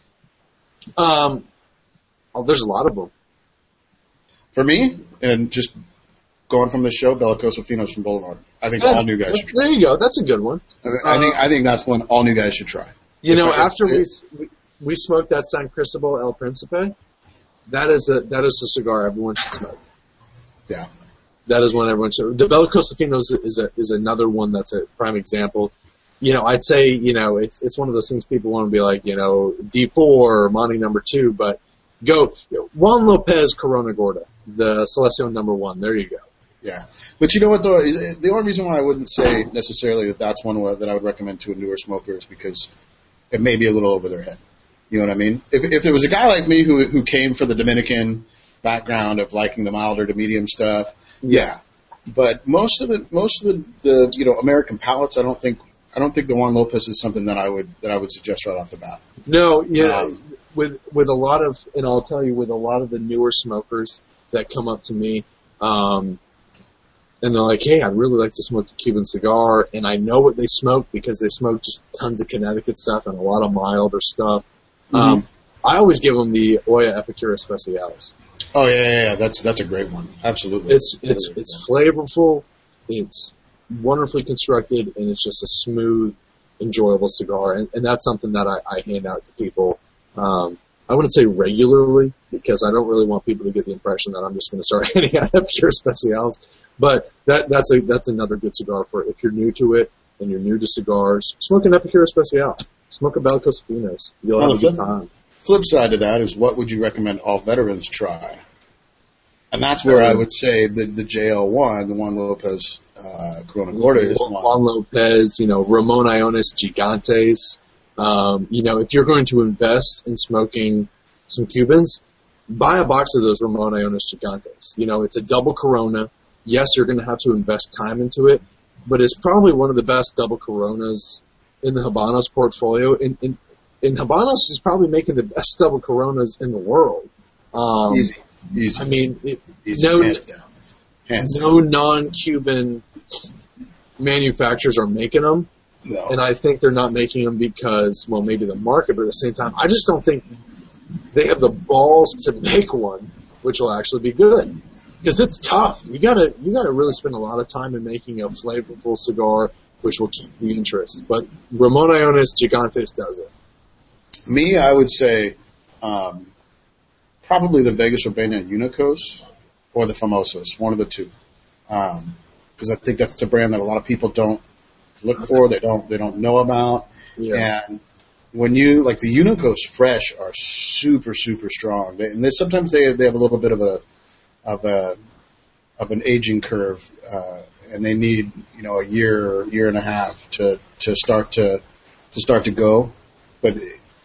Um, oh, there's a lot of them. For me, and just going from the show, Bellicoso Finos from Boulevard. I think Yeah, all new guys should try. There you go. That's a good one. I, mean, I think I think that's one all new guys should try. You If know, I- after if- we s- we we smoked that San Cristobal El Principe, that is a that is a cigar everyone should smoke. Yeah. That is one everyone should. The Bellicoso Finos is a is another one that's a prime example. You know, I'd say, you know, it's it's one of those things people want to be like, you know, D four or Monty number two, but go Juan Lopez Corona Gorda, the Celestial number one. There you go. Yeah. But you know what, though? Is, the only reason why I wouldn't say necessarily that that's one that I would recommend to a newer smoker is because it may be a little over their head. You know what I mean? If if there was a guy like me who who came for the Dominican background of liking the milder to medium stuff, yeah. But most of the most of the, the you know American palates, I don't think I don't think the Juan Lopez is something that I would that I would suggest right off the bat. No, yeah, Um, with with a lot of, and I'll tell you, with a lot of the newer smokers that come up to me, um, and they're like, "Hey, I'd really like to smoke a Cuban cigar," and I know what they smoke because they smoke just tons of Connecticut stuff and a lot of milder stuff. Mm-hmm. Um, I always give them the Oya Epicura Specialis. Oh yeah, yeah, yeah, that's that's a great one. Absolutely. It's it's it's flavorful, it's wonderfully constructed, and it's just a smooth, enjoyable cigar. And, and that's something that I, I hand out to people. Um, I wouldn't say regularly because I don't really want people to get the impression that I'm just going to start handing out Epicura Specialis. But that that's a that's another good cigar for if you're new to it and you're new to cigars. Smoke an Epicura Specialis. Smoke a Bellicoso Finos. You'll Well, have a good the- time. Flip side to that is what would you recommend all veterans try? And that's where I would say the the J L one, the Juan Lopez uh, Corona Gorda is one. Juan Lopez, you know, Ramon Iones Gigantes. Um, you know, if you're going to invest in smoking some Cubans, buy a box of those Ramon Iones Gigantes. You know, it's a double Corona. Yes, you're going to have to invest time into it, but it's probably one of the best double Coronas in the Habanos portfolio. In, in, in Habanos, is probably making the best double Coronas in the world. Um, Easy, easy. I mean, it, Easy, no, hands down. Hands no non-Cuban manufacturers are making them. down. No. And I think they're not making them because, well, maybe the market, but at the same time, I just don't think they have the balls to make one, which will actually be good. Because it's tough. You gotta, you gotta really spend a lot of time in making a flavorful cigar, which will keep the interest. But Ramon Iones Gigantes does it. Me, I would say um, probably the Vegas Urbana Unicos or the Famosos, one of the two. Because I think that's a brand that a lot of people don't look for, they don't they don't know about. Yeah. And when you like the Unicos fresh are super super strong, they, and they sometimes they they have a little bit of a of a of an aging curve, uh, and they need you know a year or year and a half to to start to to start to go. But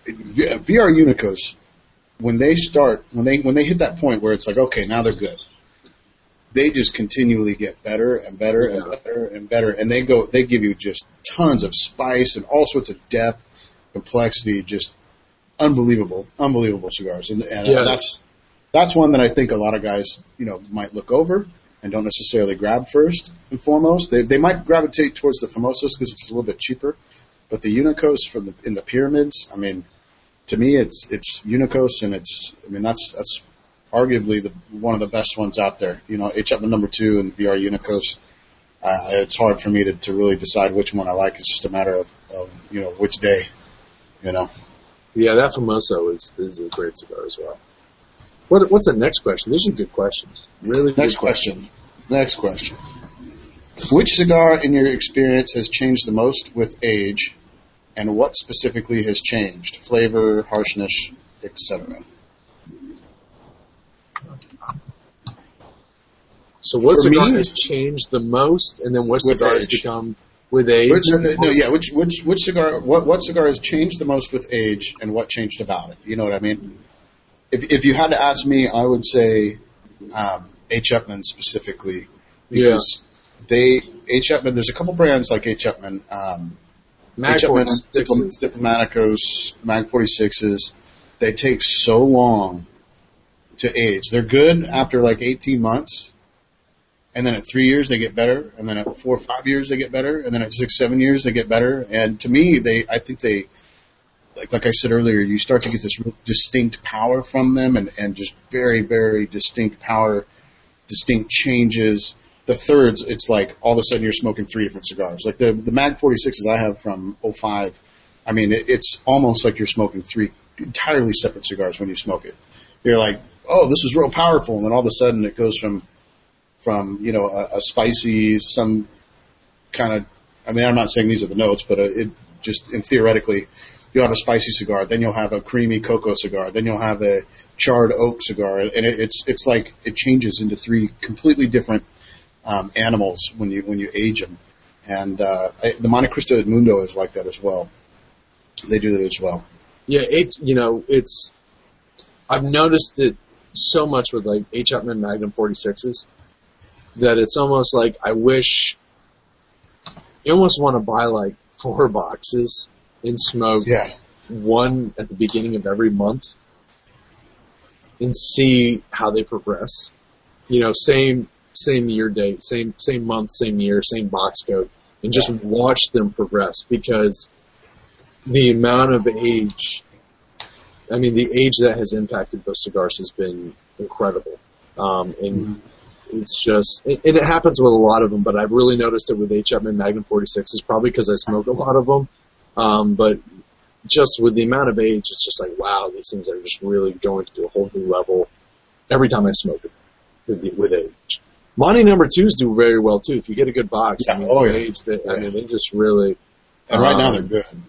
V R Unicos, when they start when they when they hit that point where it's like okay now they're good, they just continually get better and better and Yeah. better and better, and they go they give you just tons of spice and all sorts of depth, complexity, just unbelievable, unbelievable cigars, and, and Yeah. that's that's one that I think a lot of guys you know might look over and don't necessarily grab first and foremost. They they might gravitate towards the Famosos because it's a little bit cheaper, but the Unicos from the in the pyramids, I mean, to me it's it's Unicos and it's I mean that's that's arguably the one of the best ones out there. You know, H. Upman number two and V R Unicos. Uh, it's hard for me to, to really decide which one I like. It's just a matter of, of you know which day. You know. Yeah, that Famoso is, is a great cigar as well. What, what's the next question? These are good questions. Really Next good question. Next question. Which cigar, in your experience, has changed the most with age, and what specifically has changed? Flavor, harshness, et cetera. So what For cigar me- has changed the most, and then what With cigar has age. become with age. Which, no, yeah, which which which cigar? What what cigar has changed the most with age, and what changed about it? You know what I mean? If if you had to ask me, I would say um, H. Upmann specifically, because yeah. they H. Upmann. There's a couple brands like H. Upmann, um, Mag H. Upmann, Diplom- Diplomaticos, Mag forty-sixes. They take so long to age. They're good after like eighteen months. And then at three years they get better, and then at four or five years they get better, and then at six, seven years they get better. And to me, they, I think they, like like I said earlier, you start to get this real distinct power from them, and, and just very, very distinct power, distinct changes. The thirds, it's like all of a sudden you're smoking three different cigars. Like the the Mag forty-sixes I have from oh five, I mean, it, it's almost like you're smoking three entirely separate cigars when you smoke it. You're like, oh, this is real powerful, and then all of a sudden it goes from from, you know, a, a spicy, some kind of, I mean, I'm not saying these are the notes, but uh, it just, and theoretically, you'll have a spicy cigar, then you'll have a creamy cocoa cigar, then you'll have a charred oak cigar, and it, it's, it's like, it changes into three completely different, um, animals when you, when you age them. And, uh, I, the Monte Cristo Edmundo is like that as well. They do that as well. Yeah, it, you know, it's, I've noticed it so much with like H. Upmann Magnum forty-sixes. That it's almost like I wish you almost want to buy like four boxes and smoke yeah. one at the beginning of every month and see how they progress. You know, same same year date, same same month, same year, same box code, and just yeah. watch them progress, because the amount of age, I mean, the age that has impacted those cigars has been incredible. Um, and mm-hmm. It's just, and it happens with a lot of them, but I've really noticed it with H. Upmann Magnum forty-sixes, probably because I smoke a lot of them. Um, but just with the amount of age, it's just like, wow, these things are just really going to a whole new level every time I smoke it with, the, with age. Monty number twos do very well too. If you get a good box, yeah, I mean, oh, yeah. age, they, yeah. I mean, they just really. And right um, now they're good.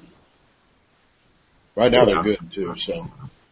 Right now yeah. they're good too. So.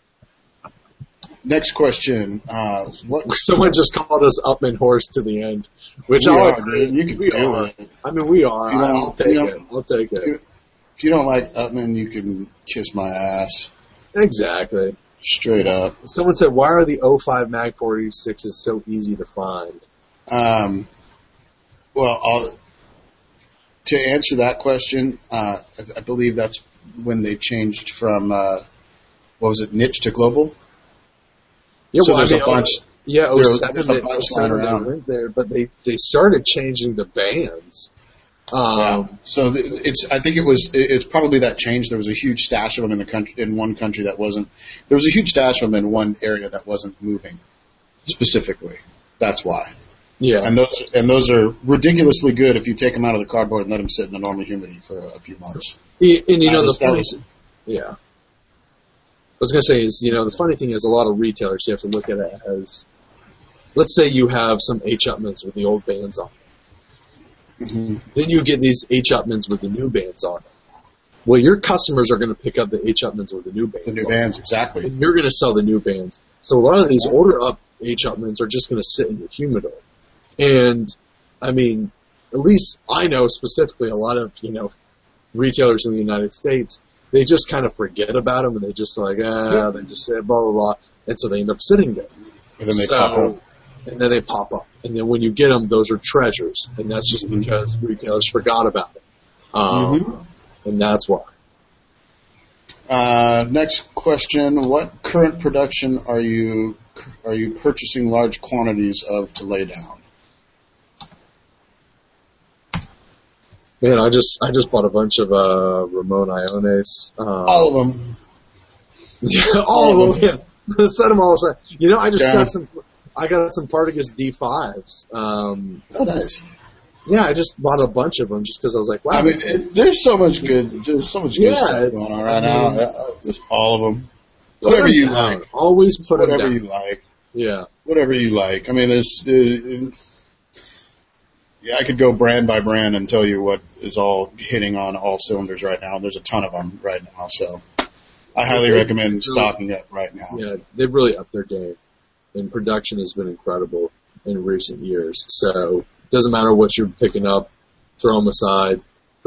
Next question. Uh, what? Someone just called us Upmann horse to the end, which we I'll are, agree. Dude. You can we do are. it. I mean, we are. I'll take it. I'll take it. If you, if you don't like Upmann, you can kiss my ass. Exactly. Straight up. Someone said, why are the oh five Mag forty-sixes so easy to find? Um, well, I'll, to answer that question, uh, I, I believe that's when they changed from, uh, what was it, niche to global? Yeah, so well, there's I mean, a bunch. Yeah, oh seven, there's a bunch oh seven they went there, but they, they started changing the bands. Um, yeah. So the, it's. I think it was. It's probably that change. There was a huge stash of them in the country, in one country that wasn't. There was a huge stash of them in one area that wasn't moving, specifically. That's why. Yeah. And those and those are ridiculously good if you take them out of the cardboard and let them sit in the normal humidity for a few months. And, and you know the funny. Was, yeah. I was going to say is, you know, the funny thing is a lot of retailers, you have to look at it as, let's say you have some H. Upmanns with the old bands on them. Mm-hmm. Then you get these H. Upmanns with the new bands on them. Well, your customers are going to pick up the H. Upmanns with the new bands The new on bands, them. exactly. And you're going to sell the new bands. So a lot of these older up H. Upmanns are just going to sit in your humidor. And, I mean, at least I know specifically a lot of, you know, retailers in the United States, they just kind of forget about them, and they just like, ah, yeah. they just say blah, blah, blah, and so they end up sitting there. And then they so, pop up. And then they pop up. And then when you get them, those are treasures, and that's just mm-hmm. because retailers forgot about it. Um, mm-hmm. And that's why. Uh, next question, what current production are you are you purchasing large quantities of to lay down? Man, I just I just bought a bunch of uh, Ramon Iones. Um, all of them. Yeah, all, all of them. Yeah. Set them all aside. You know, I just yeah. got some. I got some Partagas D fives. Um, oh, nice. Yeah, I just bought a bunch of them just because I was like, wow. I mean, it, there's so much good. There's so much good yeah, stuff going on right I mean, now. Uh, just all of them. Whatever you down. like. Always put whatever them down. you like. Yeah. Whatever you like. I mean, there's. Uh, Yeah, I could go brand by brand and tell you what is all hitting on all cylinders right now. There's a ton of them right now, so I highly really, recommend really, stocking up right now. Yeah, they've really upped their game, and production has been incredible in recent years. So it doesn't matter what you're picking up, throw them aside.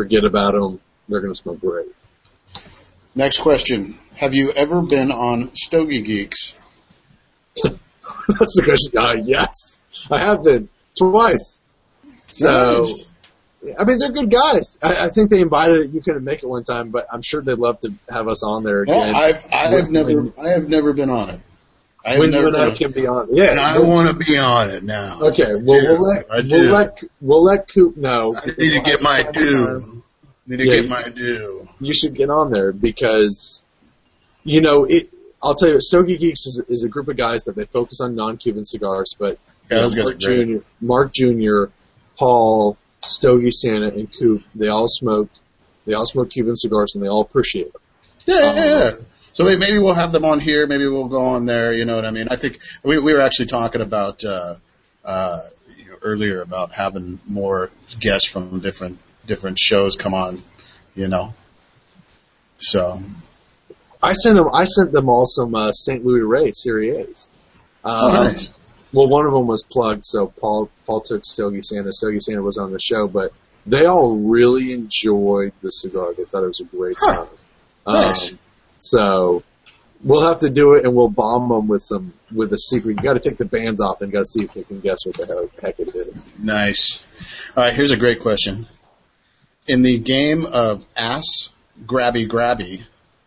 forget about them. They're going to smell great. Next question. Have you ever been on Stogie Geeks? That's the question. Uh, yes, I have been twice. So, Nice. I mean, they're good guys. I, I think they invited. You couldn't make it one time, but I'm sure they'd love to have us on there Well, again. I've I have When- never when- I have never been on it. I have When never you and been I on can be on, yeah. And I we'll- want to be on it now. Okay, I well, do. we'll let I do. we'll let we'll let Coop know. I need to get my due. Need to Yeah, get you- my due. You should get on there because, you know, it. I'll tell you, Stogie Geeks is, is a group of guys that they focus on non-Cuban cigars, but Yeah, those guys Mark are great. Junior, Mark Junior, Paul, Stogie Santa, and Coop, they all smoke. They all smoke Cuban cigars, and they all appreciate them. Yeah, yeah, yeah. So maybe maybe we'll have them on here. Maybe we'll go on there. You know what I mean? I think we we were actually talking about uh, uh, you know, earlier about having more guests from different different shows come on. You know, so I sent them. I sent them all some uh, Saint Louis Ray Serie A's. Um, oh, nice. Well, one of them was plugged, so Paul Paul took Stogie Santa. Stogie Santa was on the show, but they all really enjoyed the cigar. They thought it was a great Huh. time. Nice. Um, so we'll have to do it, and we'll bomb them with some with a secret. You got to take the bands off and got to see if they can guess what the heck, heck it is. Nice. All right, here's a great question. In the game of ass grabby grabby,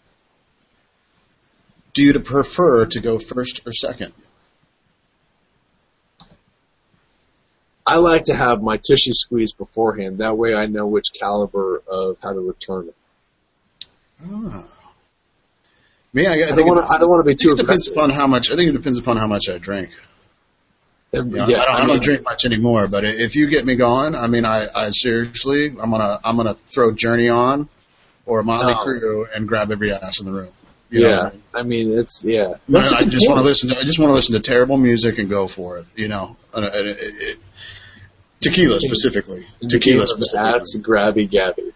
do you prefer to go first or second? I like to have my tushy squeezed beforehand. That way, I know which caliber of how to return it. Ah. Me, I, I, I think don't want to. I don't want to be it, too it depends aggressive. upon how much. I think it depends upon how much I drink. Yeah, You know, I don't, I mean, don't drink much anymore, but if you get me going, I mean, I, I seriously, I'm gonna, I'm gonna throw Journey on, or Motley Oh. Crue, and grab every ass in the room. You know Yeah, what I mean? I mean it's yeah. No, That's a I good just want to point. listen. To, I just want to listen to terrible music and go for it. You know, and, and it, it, it, tequila specifically. In the game Tequila of specifically. ass grabby gabby.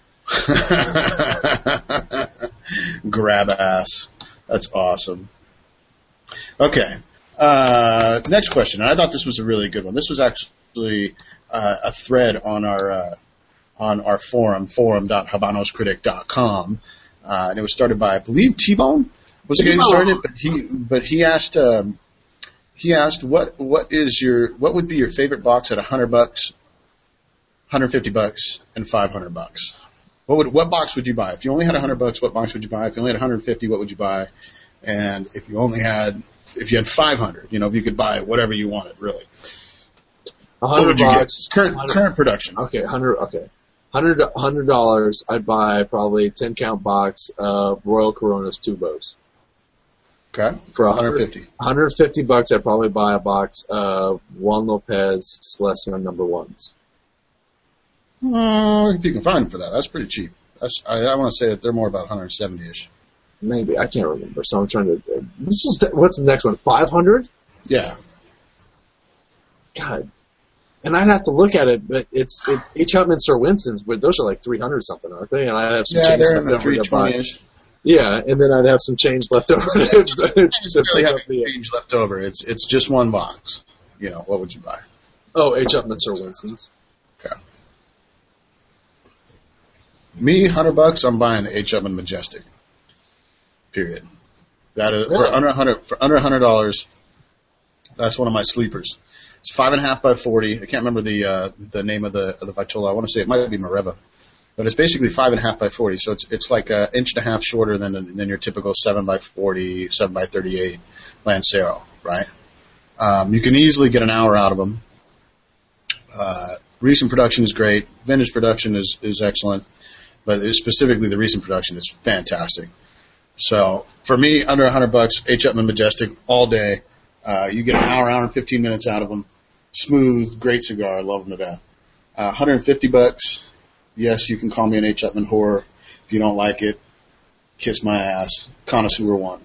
Grab ass. That's awesome. Okay. Uh, next question. And I thought this was a really good one. This was actually uh, a thread on our uh, on our forum, forum dot habanos critic dot com, uh, and it was started by, I believe, T-Bone was the guy who started it. But he but he asked um, he asked what what is your what would be your favorite box at a hundred bucks, hundred fifty bucks, and five hundred bucks. What would what box would you buy if you only had a hundred bucks? What box would you buy if you only had one hundred fifty? What would you buy? And if you only had if you had five hundred, you know, if you could buy whatever you wanted, really. A What hundred would you bucks. get? Current hundred- current production. Okay, hundred. Okay, hundred hundred dollars. I'd buy probably a ten count box of Royal Coronas Tubos. Okay. For a one hundred hundred fifty. one hundred fifty bucks, I'd probably buy a box of Juan Lopez Celestial number ones. Oh, if you can find them for that, that's pretty cheap. That's I, I want to say that they're more about one hundred seventy ish. Maybe I can't remember. So I'm trying to. This is what's the next one? Five hundred. Yeah. God. And I'd have to look at it, but it's it's H. Hutman Sir Winston's, but those are like three hundred something, aren't they? And I'd have some Yeah, change they're in left the over three to buy. twenty ish. Yeah, and then I'd have some change left over to, to Really pick have up the. change left over. It's it's just one box. You know, what would you buy? Oh, H. Hutman Sir Winston's. Okay. Me, hundred bucks. I'm buying the H. Upman Majestic. Period. That is Really? for under hundred for under hundred dollars. That's one of my sleepers. It's five and a half by forty. I can't remember the uh, the name of the of the Vitola. I want to say it might be Mareva, but it's basically five and a half by forty. So it's it's like an inch and a half shorter than than your typical seven by forty, seven by thirty-eight Lancero, right? Um, you can easily get an hour out of them. Uh, recent production is great. Vintage production is is excellent. But specifically, the recent production is fantastic. So for me, under a hundred bucks, H. Upman Majestic all day. Uh, you get an hour, hour and fifteen minutes out of them. Smooth, great cigar. I love them to death. Uh, one hundred fifty bucks. Yes, you can call me an H. Upman whore. If you don't like it, kiss my ass. Connoisseur one.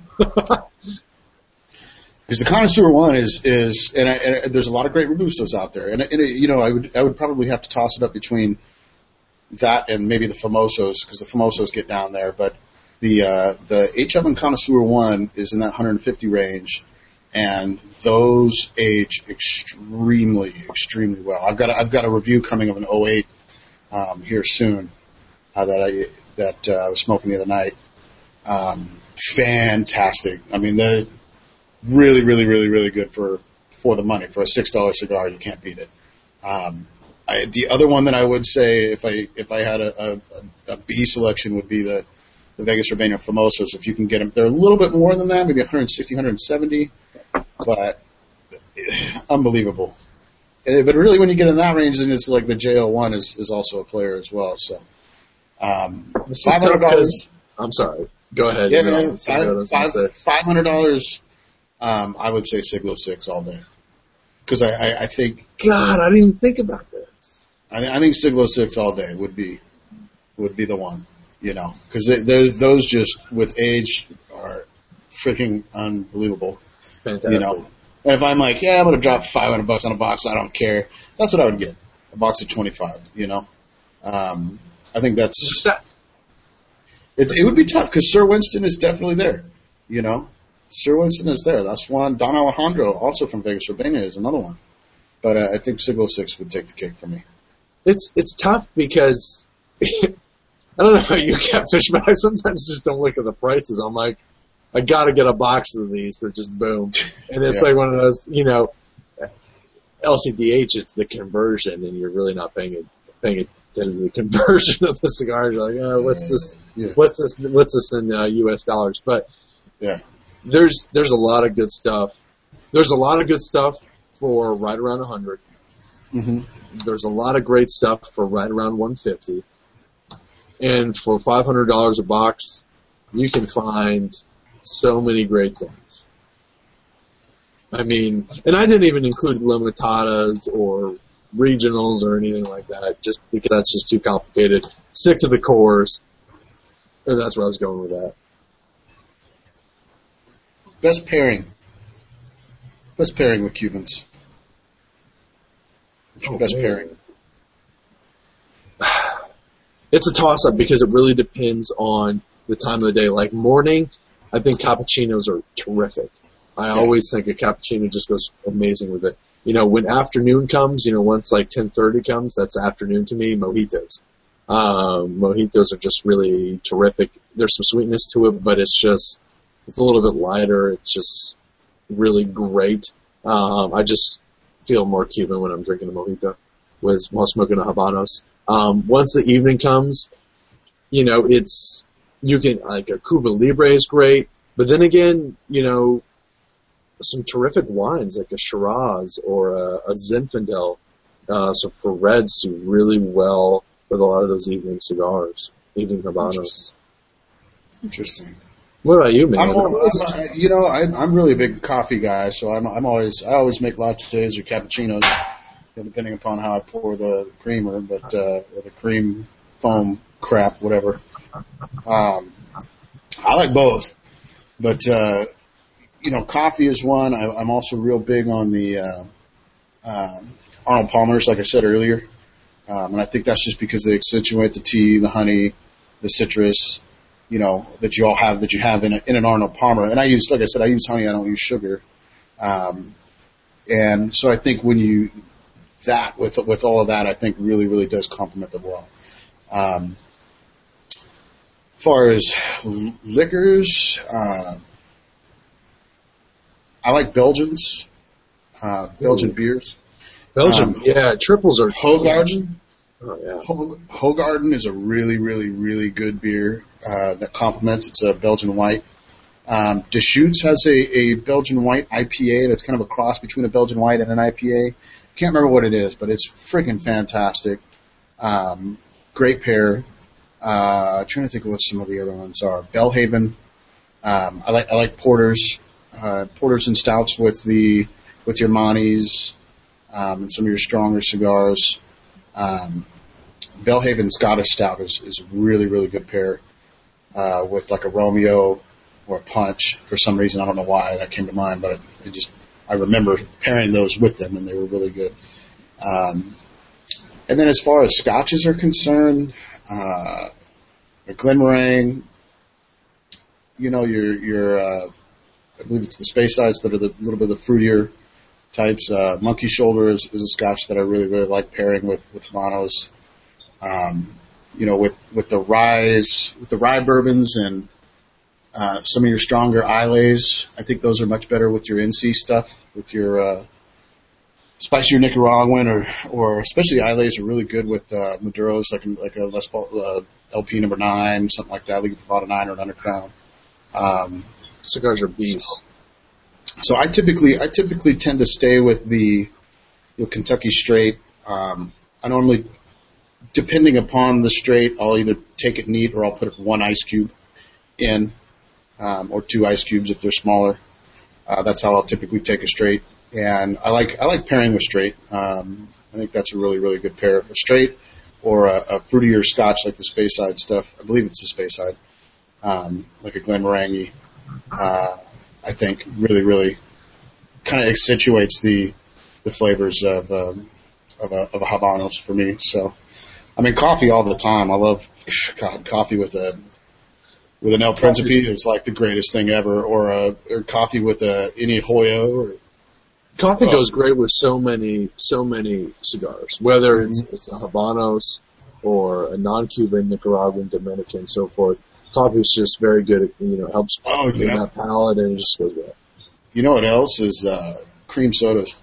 Because the Connoisseur one is is and, I, and there's a lot of great Robustos out there, and, and it, you know I would I would probably have to toss it up between that and maybe the Famosos, because the Famosos get down there, but the uh, the H. Upman Connoisseur one is in that one hundred fifty range, and those age extremely extremely well. I've got a, I've got a review coming of an oh eight um, here soon, uh, that I that uh, I was smoking the other night. Um, fantastic. I mean, they're really, really, really, really good for for the money. For a six dollar cigar, you can't beat it. Um, I, the other one that I would say, if I if I had a, a, a B selection, would be the the Vegas Urbana Famosos. If you can get them, they're a little bit more than that, maybe one sixty, one seventy, but unbelievable. But really, when you get in that range, then it's like the J L one is, is also a player as well. So, um, five hundred dollars. I'm sorry. Go ahead. Yeah, man. Five, five, five hundred dollars. Um, I would say Siglo six all day, because I, I, I think. God, I didn't even think about this. I, I think Siglo six all day would be would be the one. You know, because those those just with age are freaking unbelievable. Fantastic. You know. And if I'm like, yeah, I'm going to drop five hundred bucks on a box, I don't care. That's what I would get. A box of twenty-five, you know? Um, I think that's, it's, it would be tough because Sir Winston is definitely there, you know? Sir Winston is there. That's one. Don Alejandro, also from Vegas Urbana, is another one. But uh, I think Siglo six would take the cake for me. It's, it's tough because, I don't know about you, Catfish, but I sometimes just don't look at the prices. I'm like, I gotta get a box of these that just boom. And it's yeah. like one of those, you know, L C D H, it's the conversion, and you're really not paying paying attention to the conversion of the cigars. You're like, oh, what's this, yeah. what's this, what's this in uh, U S dollars? But yeah, there's, there's a lot of good stuff. There's a lot of good stuff for right around one hundred. Mm-hmm. There's a lot of great stuff for right around one fifty. And for five hundred dollars a box, you can find so many great things. I mean, and I didn't even include limitadas or regionals or anything like that, just because that's just too complicated. Stick to the cores, and that's where I was going with that. Best pairing. Best pairing with Cubans. Oh, Best man. pairing. It's a toss-up because it really depends on the time of the day. Like morning, I think cappuccinos are terrific. I yeah. always think a cappuccino just goes amazing with it. You know, when afternoon comes, you know, once like ten thirty comes, that's afternoon to me, mojitos. Um, mojitos are just really terrific. There's some sweetness to it, but it's just, it's a little bit lighter. It's just really great. Um, I just feel more Cuban when I'm drinking a mojito with, while smoking a Habanos. Um, once the evening comes, you know, it's, you can, like, a Cuba Libre is great, but then again, you know, some terrific wines, like a Shiraz or a, a Zinfandel, uh, so for reds do really well with a lot of those evening cigars, evening Habanos. Interesting. Interesting. What about you, man? I'm, I'm, you know, I, I'm really a big coffee guy, so I'm, I'm always, I always make lattes or cappuccinos, depending upon how I pour the creamer, but uh, or the cream foam crap, whatever. Um, I like both, but uh, you know, coffee is one. I, I'm also real big on the uh, uh, Arnold Palmers, like I said earlier, um, and I think that's just because they accentuate the tea, the honey, the citrus, you know, that you all have that you have in, a, in an Arnold Palmer. And I use, like I said, I use honey. I don't use sugar, um, and so I think when you that with with all of that, I think really really does complement them well. Um, as far as liquors, uh, I like Belgians, uh, Belgian Ooh. beers. Belgian, um, yeah, triples are Hoegaarden. Oh yeah, Hoegaarden is a really really really good beer uh, that complements. It's a Belgian white. Um, Deschutes has a, a Belgian white I P A that's kind of a cross between a Belgian white and an I P A. Can't remember what it is, but it's freaking fantastic. Um, great pair. Uh, I'm trying to think of what some of the other ones are. Bellhaven. Um, I like I like porters, uh, porters and stouts with the with your Monties um, and some of your stronger cigars. Um, Bellhaven Scottish Stout is is a really really good pair uh, with like a Romeo or a Punch. For some reason, I don't know why that came to mind, but it, it just I remember pairing those with them, and they were really good. Um, and then as far as scotches are concerned, uh, a Glenmorangie, you know, your your uh, I believe it's the Space Sides that are the little bit of the fruitier types. Uh, Monkey Shoulder is, is a scotch that I really really like pairing with with Habanos. Um, you know, with, with the ryes, with the rye bourbons and uh, some of your stronger Islays, I think those are much better with your N C stuff, with your uh, spicier Nicaraguan, or or especially Islays are really good with uh, Maduros, like like a Les Paul uh, L P number nine, something like that, like a nine or an Undercrown. Um, Cigars are beasts. So I typically I typically tend to stay with the you know, Kentucky Straight. Um, I normally, depending upon the straight, I'll either take it neat or I'll put one ice cube in, um, or two ice cubes if they're smaller. Uh, that's how I'll typically take a straight. And I like I like pairing with straight. Um, I think that's a really really good pair. A straight or a, a fruitier Scotch like the Speyside stuff. I believe it's the Speyside, um, like a Glenmorangie. Uh, I think really really kind of accentuates the the flavors of um, of a of a Habanos for me. So, I mean, coffee all the time. I love God, coffee with a with an El Principe is like the greatest thing ever, or a or coffee with a Indio. Or coffee oh. goes great with so many so many cigars, whether it's mm-hmm. it's a Habanos or a non-Cuban, Nicaraguan, Dominican, so forth. Coffee is just very good. At, you know, helps oh, in yeah. that palate, and it just goes well. You know what else is uh, cream sodas?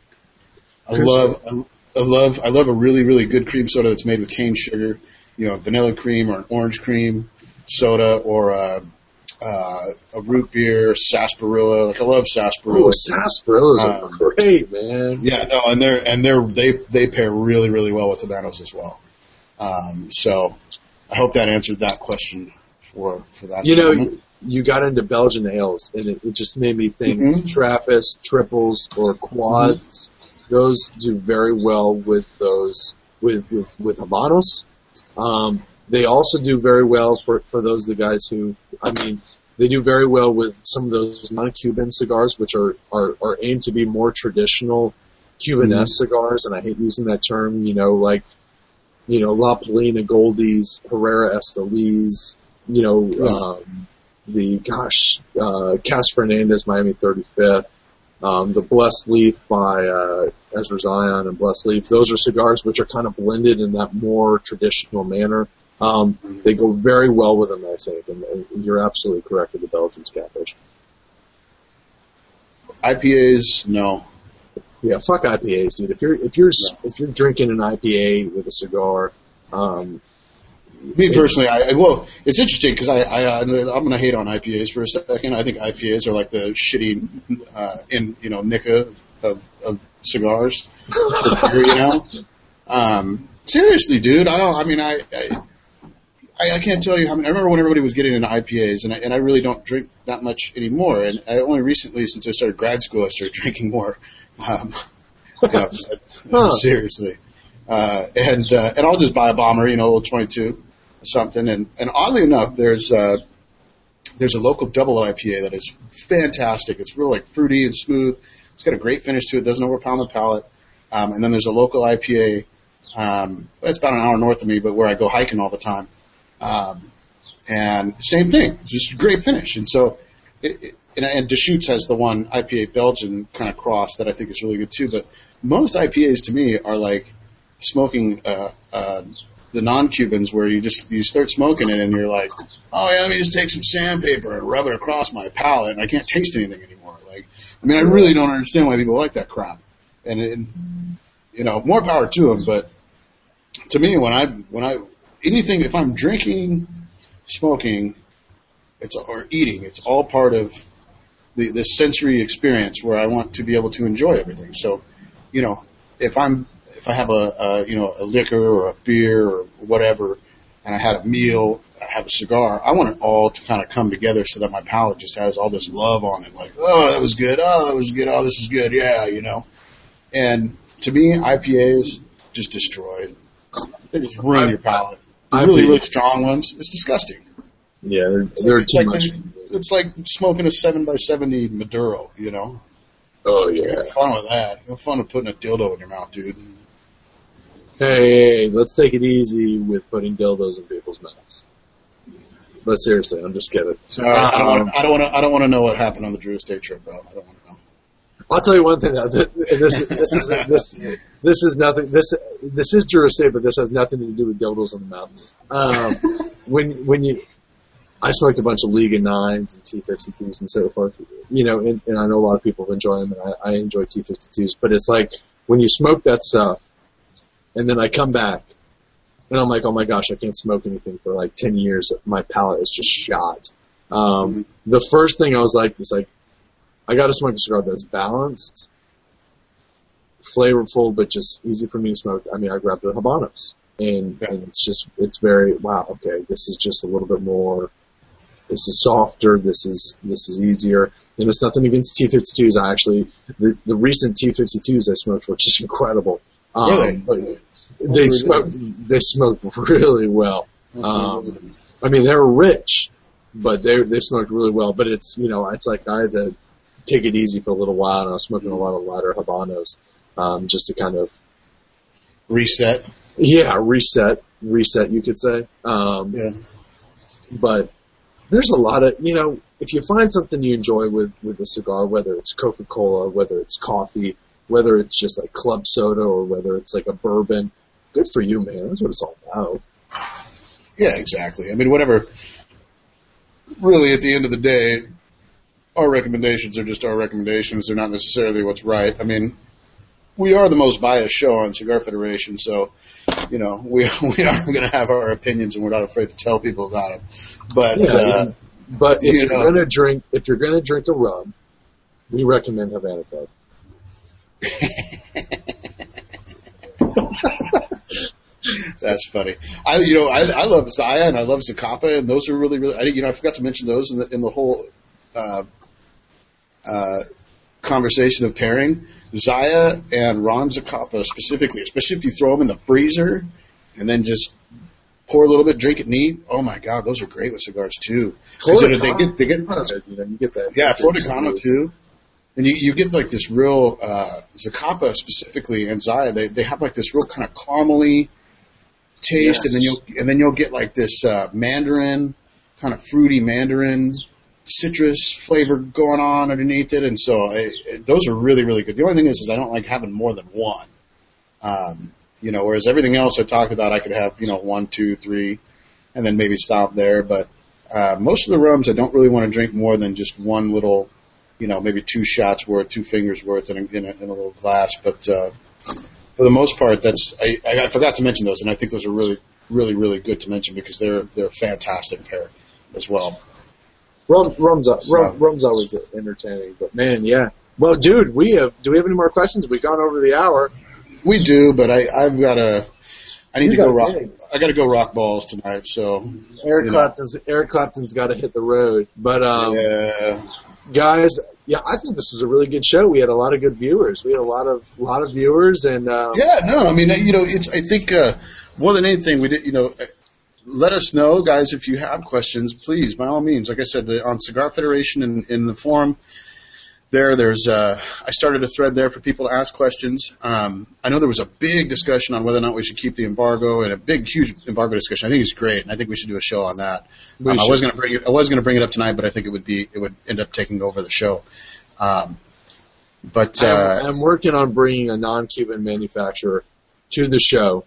I love, I, I love, I love a really, really good cream soda that's made with cane sugar. You know, vanilla cream or an orange cream soda, or a, uh, a root beer, sarsaparilla. Like I love sarsaparilla. Oh, sarsaparillas are um, great, man. Yeah, no, and they're and they're they they pair really, really well with Habanos as well. Um, so I hope that answered that question for for that. You know. Moment. You got into Belgian ales, and it, it just made me think mm-hmm. Trappist, triples, or quads. Mm-hmm. Those do very well with those with with with Habanos. Um, they also do very well for for those the guys who, I mean, they do very well with some of those non-Cuban cigars, which are are, are aimed to be more traditional Cuban-esque mm-hmm. cigars. And I hate using that term. You know, like you know La Polina Goldies, Herrera Esteliz. You know. Yeah. Um, The gosh, uh, Cas Fernandez Miami thirty-fifth, um, the Blessed Leaf by uh, Ezra Zion and Blessed Leaf. Those are cigars which are kind of blended in that more traditional manner. Um, they go very well with them, I think, and, and you're absolutely correct with the Belgians, Catfish. I P As, no. Yeah, fuck I P As, dude. If you're if you're no. if you're drinking an I P A with a cigar. Um, Me personally, I well, it's interesting because I, I I'm going to hate on I P As for a second. I think I P As are like the shitty, uh, in you know, Nika of, of cigars. You know, um, seriously, dude. I don't. I mean, I, I I can't tell you how many. I remember when everybody was getting into I P As, and I, and I really don't drink that much anymore. And I only recently, since I started grad school, I started drinking more. Um, you know, huh. Seriously. Uh, and uh, and I'll just buy a bomber, you know, a little twenty-two. Something and, and oddly enough, there's uh, there's a local double I P A that is fantastic. It's real like fruity and smooth. It's got a great finish to it. Doesn't overpound the palate. Um, and then there's a local I P A. Um, it's about an hour north of me, but where I go hiking all the time. Um, and same thing, it's just a great finish. And so, it, it, and, and Deschutes has the one I P A Belgian kind of cross that I think is really good too. But most I P As to me are like smoking. Uh, uh, the non-Cubans where you just, you start smoking it and you're like, oh yeah, let me just take some sandpaper and rub it across my palate and I can't taste anything anymore. Like, I mean, I really don't understand why people like that crap. And, it, you know, more power to them, but to me, when I, when I, anything, if I'm drinking, smoking, it's, or eating, it's all part of the, the sensory experience where I want to be able to enjoy everything. So, you know, if I'm, if I have a, a, you know, a liquor or a beer or whatever, and I had a meal, I have a cigar, I want it all to kind of come together so that my palate just has all this love on it. Like, oh, that was good. Oh, that was good. Oh, this is good. Yeah, you know. And to me, I P As just destroy. They just ruin your palate. The really, really strong ones, it's disgusting. Yeah, they're, they're it's too like much. It's like smoking a seven by seventy Maduro, you know. Oh, yeah. Have fun with that. Have fun with putting a dildo in your mouth, dude. Hey, let's take it easy with putting dildos in people's mouths. But seriously, I'm just kidding. So, uh, I don't want. I don't want to. I don't want to know what happened on the Drew Estate trip, bro. I don't want to know. I'll tell you one thing though. This this this is this this is nothing. This this is Duracell, but this has nothing to do with dildos on the mouth. Um, when when you, I smoked a bunch of Liga nines and T fifty-twos and so forth. You know, and, and I know a lot of people enjoy them, and I, I enjoy T fifty-twos. But it's like when you smoke that stuff, and then I come back, and I'm like, oh my gosh, I can't smoke anything for like ten years. My palate is just shot. Um, the first thing I was like is like, I got to smoke a cigar that's balanced, flavorful, but just easy for me to smoke. I mean, I grabbed the Habanos, and, yeah. and it's just, it's very, wow, okay, this is just a little bit more, this is softer, this is, this is easier, and it's nothing against T fifty-twos. I actually, the, the recent T fifty-twos I smoked were just incredible. Um, really? But they smoked, they smoked really well. Um, I mean, they were rich, but they, they smoked really well, but it's, you know, it's like I had to take it easy for a little while, and I was smoking a lot of lighter Habanos, um, just to kind of reset. Yeah, reset, reset, you could say. Um, yeah. But there's a lot of, you know, if you find something you enjoy with with a cigar, whether it's Coca-Cola, whether it's coffee, whether it's just like club soda, or whether it's like a bourbon, good for you, man. That's what it's all about. Yeah, exactly. I mean, whatever. Really, at the end of the day, our recommendations are just our recommendations. They're not necessarily what's right. I mean, we are the most biased show on Cigar Federation, so, you know, we we are going to have our opinions, and we're not afraid to tell people about them. But, yeah, uh, but if you you're know. going to drink, if you're going to drink a rum, we recommend Havana Club. That's funny. I, you know, I, I love Zaya and I love Zacapa, and those are really, really. I, you know, I forgot to mention those in the in the whole uh, uh, conversation of pairing. Zaya and Ron Zacapa specifically, especially if you throw them in the freezer and then just pour a little bit, drink it neat. Oh my God, those are great with cigars too. Because they get they get you know, you get that. yeah, Flor de Cano too. And you, you get like this real uh, Zacapa specifically and Zaya. They they have like this real kind of caramely taste, yes. and then you'll and then you'll get like this uh, mandarin, kind of fruity mandarin, citrus flavor going on underneath it, and so I, it, those are really really good. The only thing is, is I don't like having more than one. Um, you know, whereas everything else I talked about, I could have you know one, two, three, and then maybe stop there. But uh, most of the rums, I don't really want to drink more than just one little, you know, maybe two shots worth, two fingers worth in a, in a, in a little glass. But uh, for the most part, that's I, I forgot to mention those, and I think those are really, really, really good to mention because they're they're a fantastic pair as well. Rum, rum's, rum, rum's always entertaining, but man, yeah. Well, dude, we have. Do we have any more questions? We've gone over the hour. We do, but I I've got to. I need You to go got rock. big. I got to go rock balls tonight. So Eric you know. Clapton's Eric Clapton's got to hit the road. But um, Yeah. guys, yeah, I think this was a really good show. We had a lot of good viewers. We had a lot of lot of viewers, and um, Yeah, no, I mean, you know, it's. I think uh, more than anything, we did. You know, let us know, guys, if you have questions, please, by all means. Like I said, the, on Cigar Federation and in, in the forum, there, there's. Uh, I started a thread there for people to ask questions. Um, I know there was a big discussion on whether or not we should keep the embargo, and a big, huge embargo discussion. I think it's great, and I think we should do a show on that. We Um, I should. was going to bring it. I was going to bring it up tonight, but I think it would be. It would end up taking over the show. Um, but uh, I'm, I'm working on bringing a non-Cuban manufacturer to the show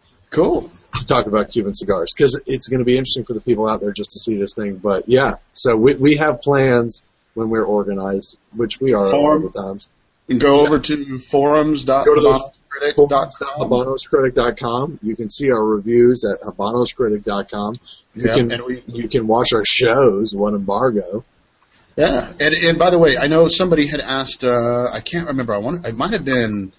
cool. to talk about Cuban cigars because it's going to be interesting for the people out there just to see this thing. But yeah, so we we have plans when we're organized, which we are Forum. all the times. Go over to forums dot Go to those critic dot com. Habanos Critic dot com. You can see our reviews at Habanos Critic dot com. You Yeah, can and we- you can watch our shows, One Embargo. Yeah, and and by the way, I know somebody had asked. Uh, I can't remember. I want. It might have been.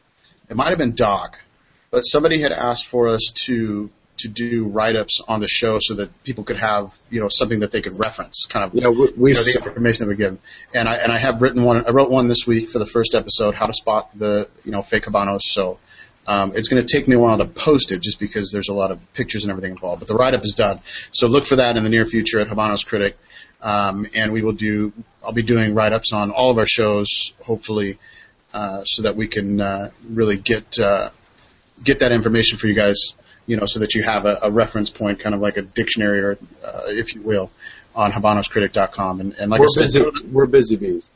It might have been Doc, but somebody had asked for us to to do write-ups on the show so that people could have you know something that they could reference, kind of Yeah, we, we you know, the information that we give. And I and I have written one. I wrote one this week for the first episode, how to spot the you know fake Habanos. So um, it's going to take me a while to post it, just because there's a lot of pictures and everything involved. But the write-up is done. So look for that in the near future at Habanos Critic, um, and we will do. I'll be doing write-ups on all of our shows, hopefully, uh, so that we can uh, really get uh, get that information for you guys. You know, so that you have a, a reference point, kind of like a dictionary, or uh, if you will, on Habanos Critic dot com. And, and like we're I said, busy. We're busy bees.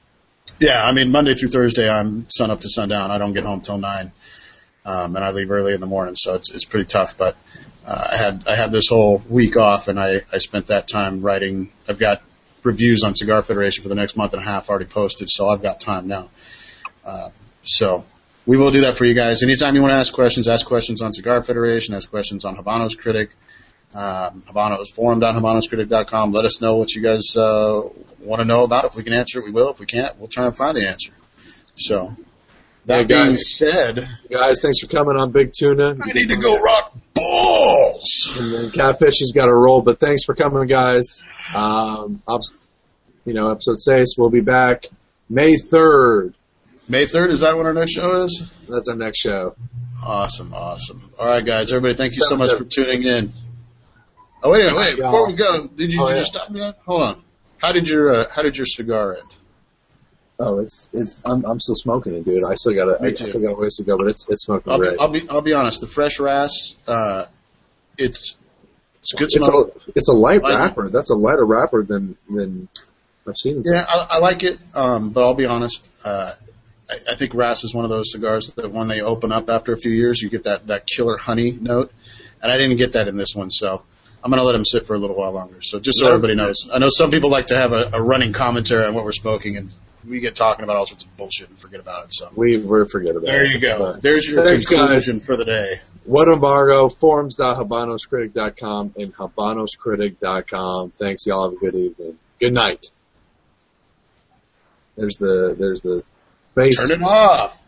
Yeah, I mean, Monday through Thursday, I'm sun up to sundown. I don't get home till nine, um, and I leave early in the morning, so it's it's pretty tough. But uh, I had I had this whole week off, and I, I spent that time writing. I've got reviews on Cigar Federation for the next month and a half already posted, so I've got time now. Uh, so we will do that for you guys. Anytime you want to ask questions, ask questions on Cigar Federation, ask questions on Habanos Critic, um, Habanos forum dot habanos critic dot com. Let us know what you guys uh, want to know about. If we can answer it, we will. If we can't, we'll try and find the answer. So that Hey, guys. being said, Guys, thanks for coming on Big Tuna. I need to go rock balls. And then Catfish has got to roll, but thanks for coming, guys. Um, you know, episode six, we'll be back May third. May third, is that when our next show is? That's our next show. Awesome, awesome. All right, guys, everybody, thank you so much for tuning in. Oh, wait, wait, wait. Before we go, did you, Oh, did yeah. you stop me? Hold on. How did your uh, How did your cigar end? Oh, it's it's. I'm I'm still smoking it, dude. I still got a, Me I too. still got a ways to go, but it's it's smoking I'll be, great. I'll be I'll be honest. The fresh Ras, uh, it's it's good It's smoke. a it's a light Like it. wrapper. That's a lighter wrapper than than I've seen. in Yeah, I, I like it, um, but I'll be honest. Uh, I, I think Ras is one of those cigars that when they open up after a few years, you get that, that killer honey note, and I didn't get that in this one, so I'm going to let them sit for a little while longer. So just so That's everybody knows, I know some people like to have a, a running commentary on what we're smoking, and we get talking about all sorts of bullshit and forget about it. So We we forget about there it. you go. But There's your Thanks, conclusion guys. for the day. What embargo? forums dot habanos critic dot com and habanos critic dot com. Thanks, y'all. Have a good evening. Good night. There's the there's the face. Turn it off.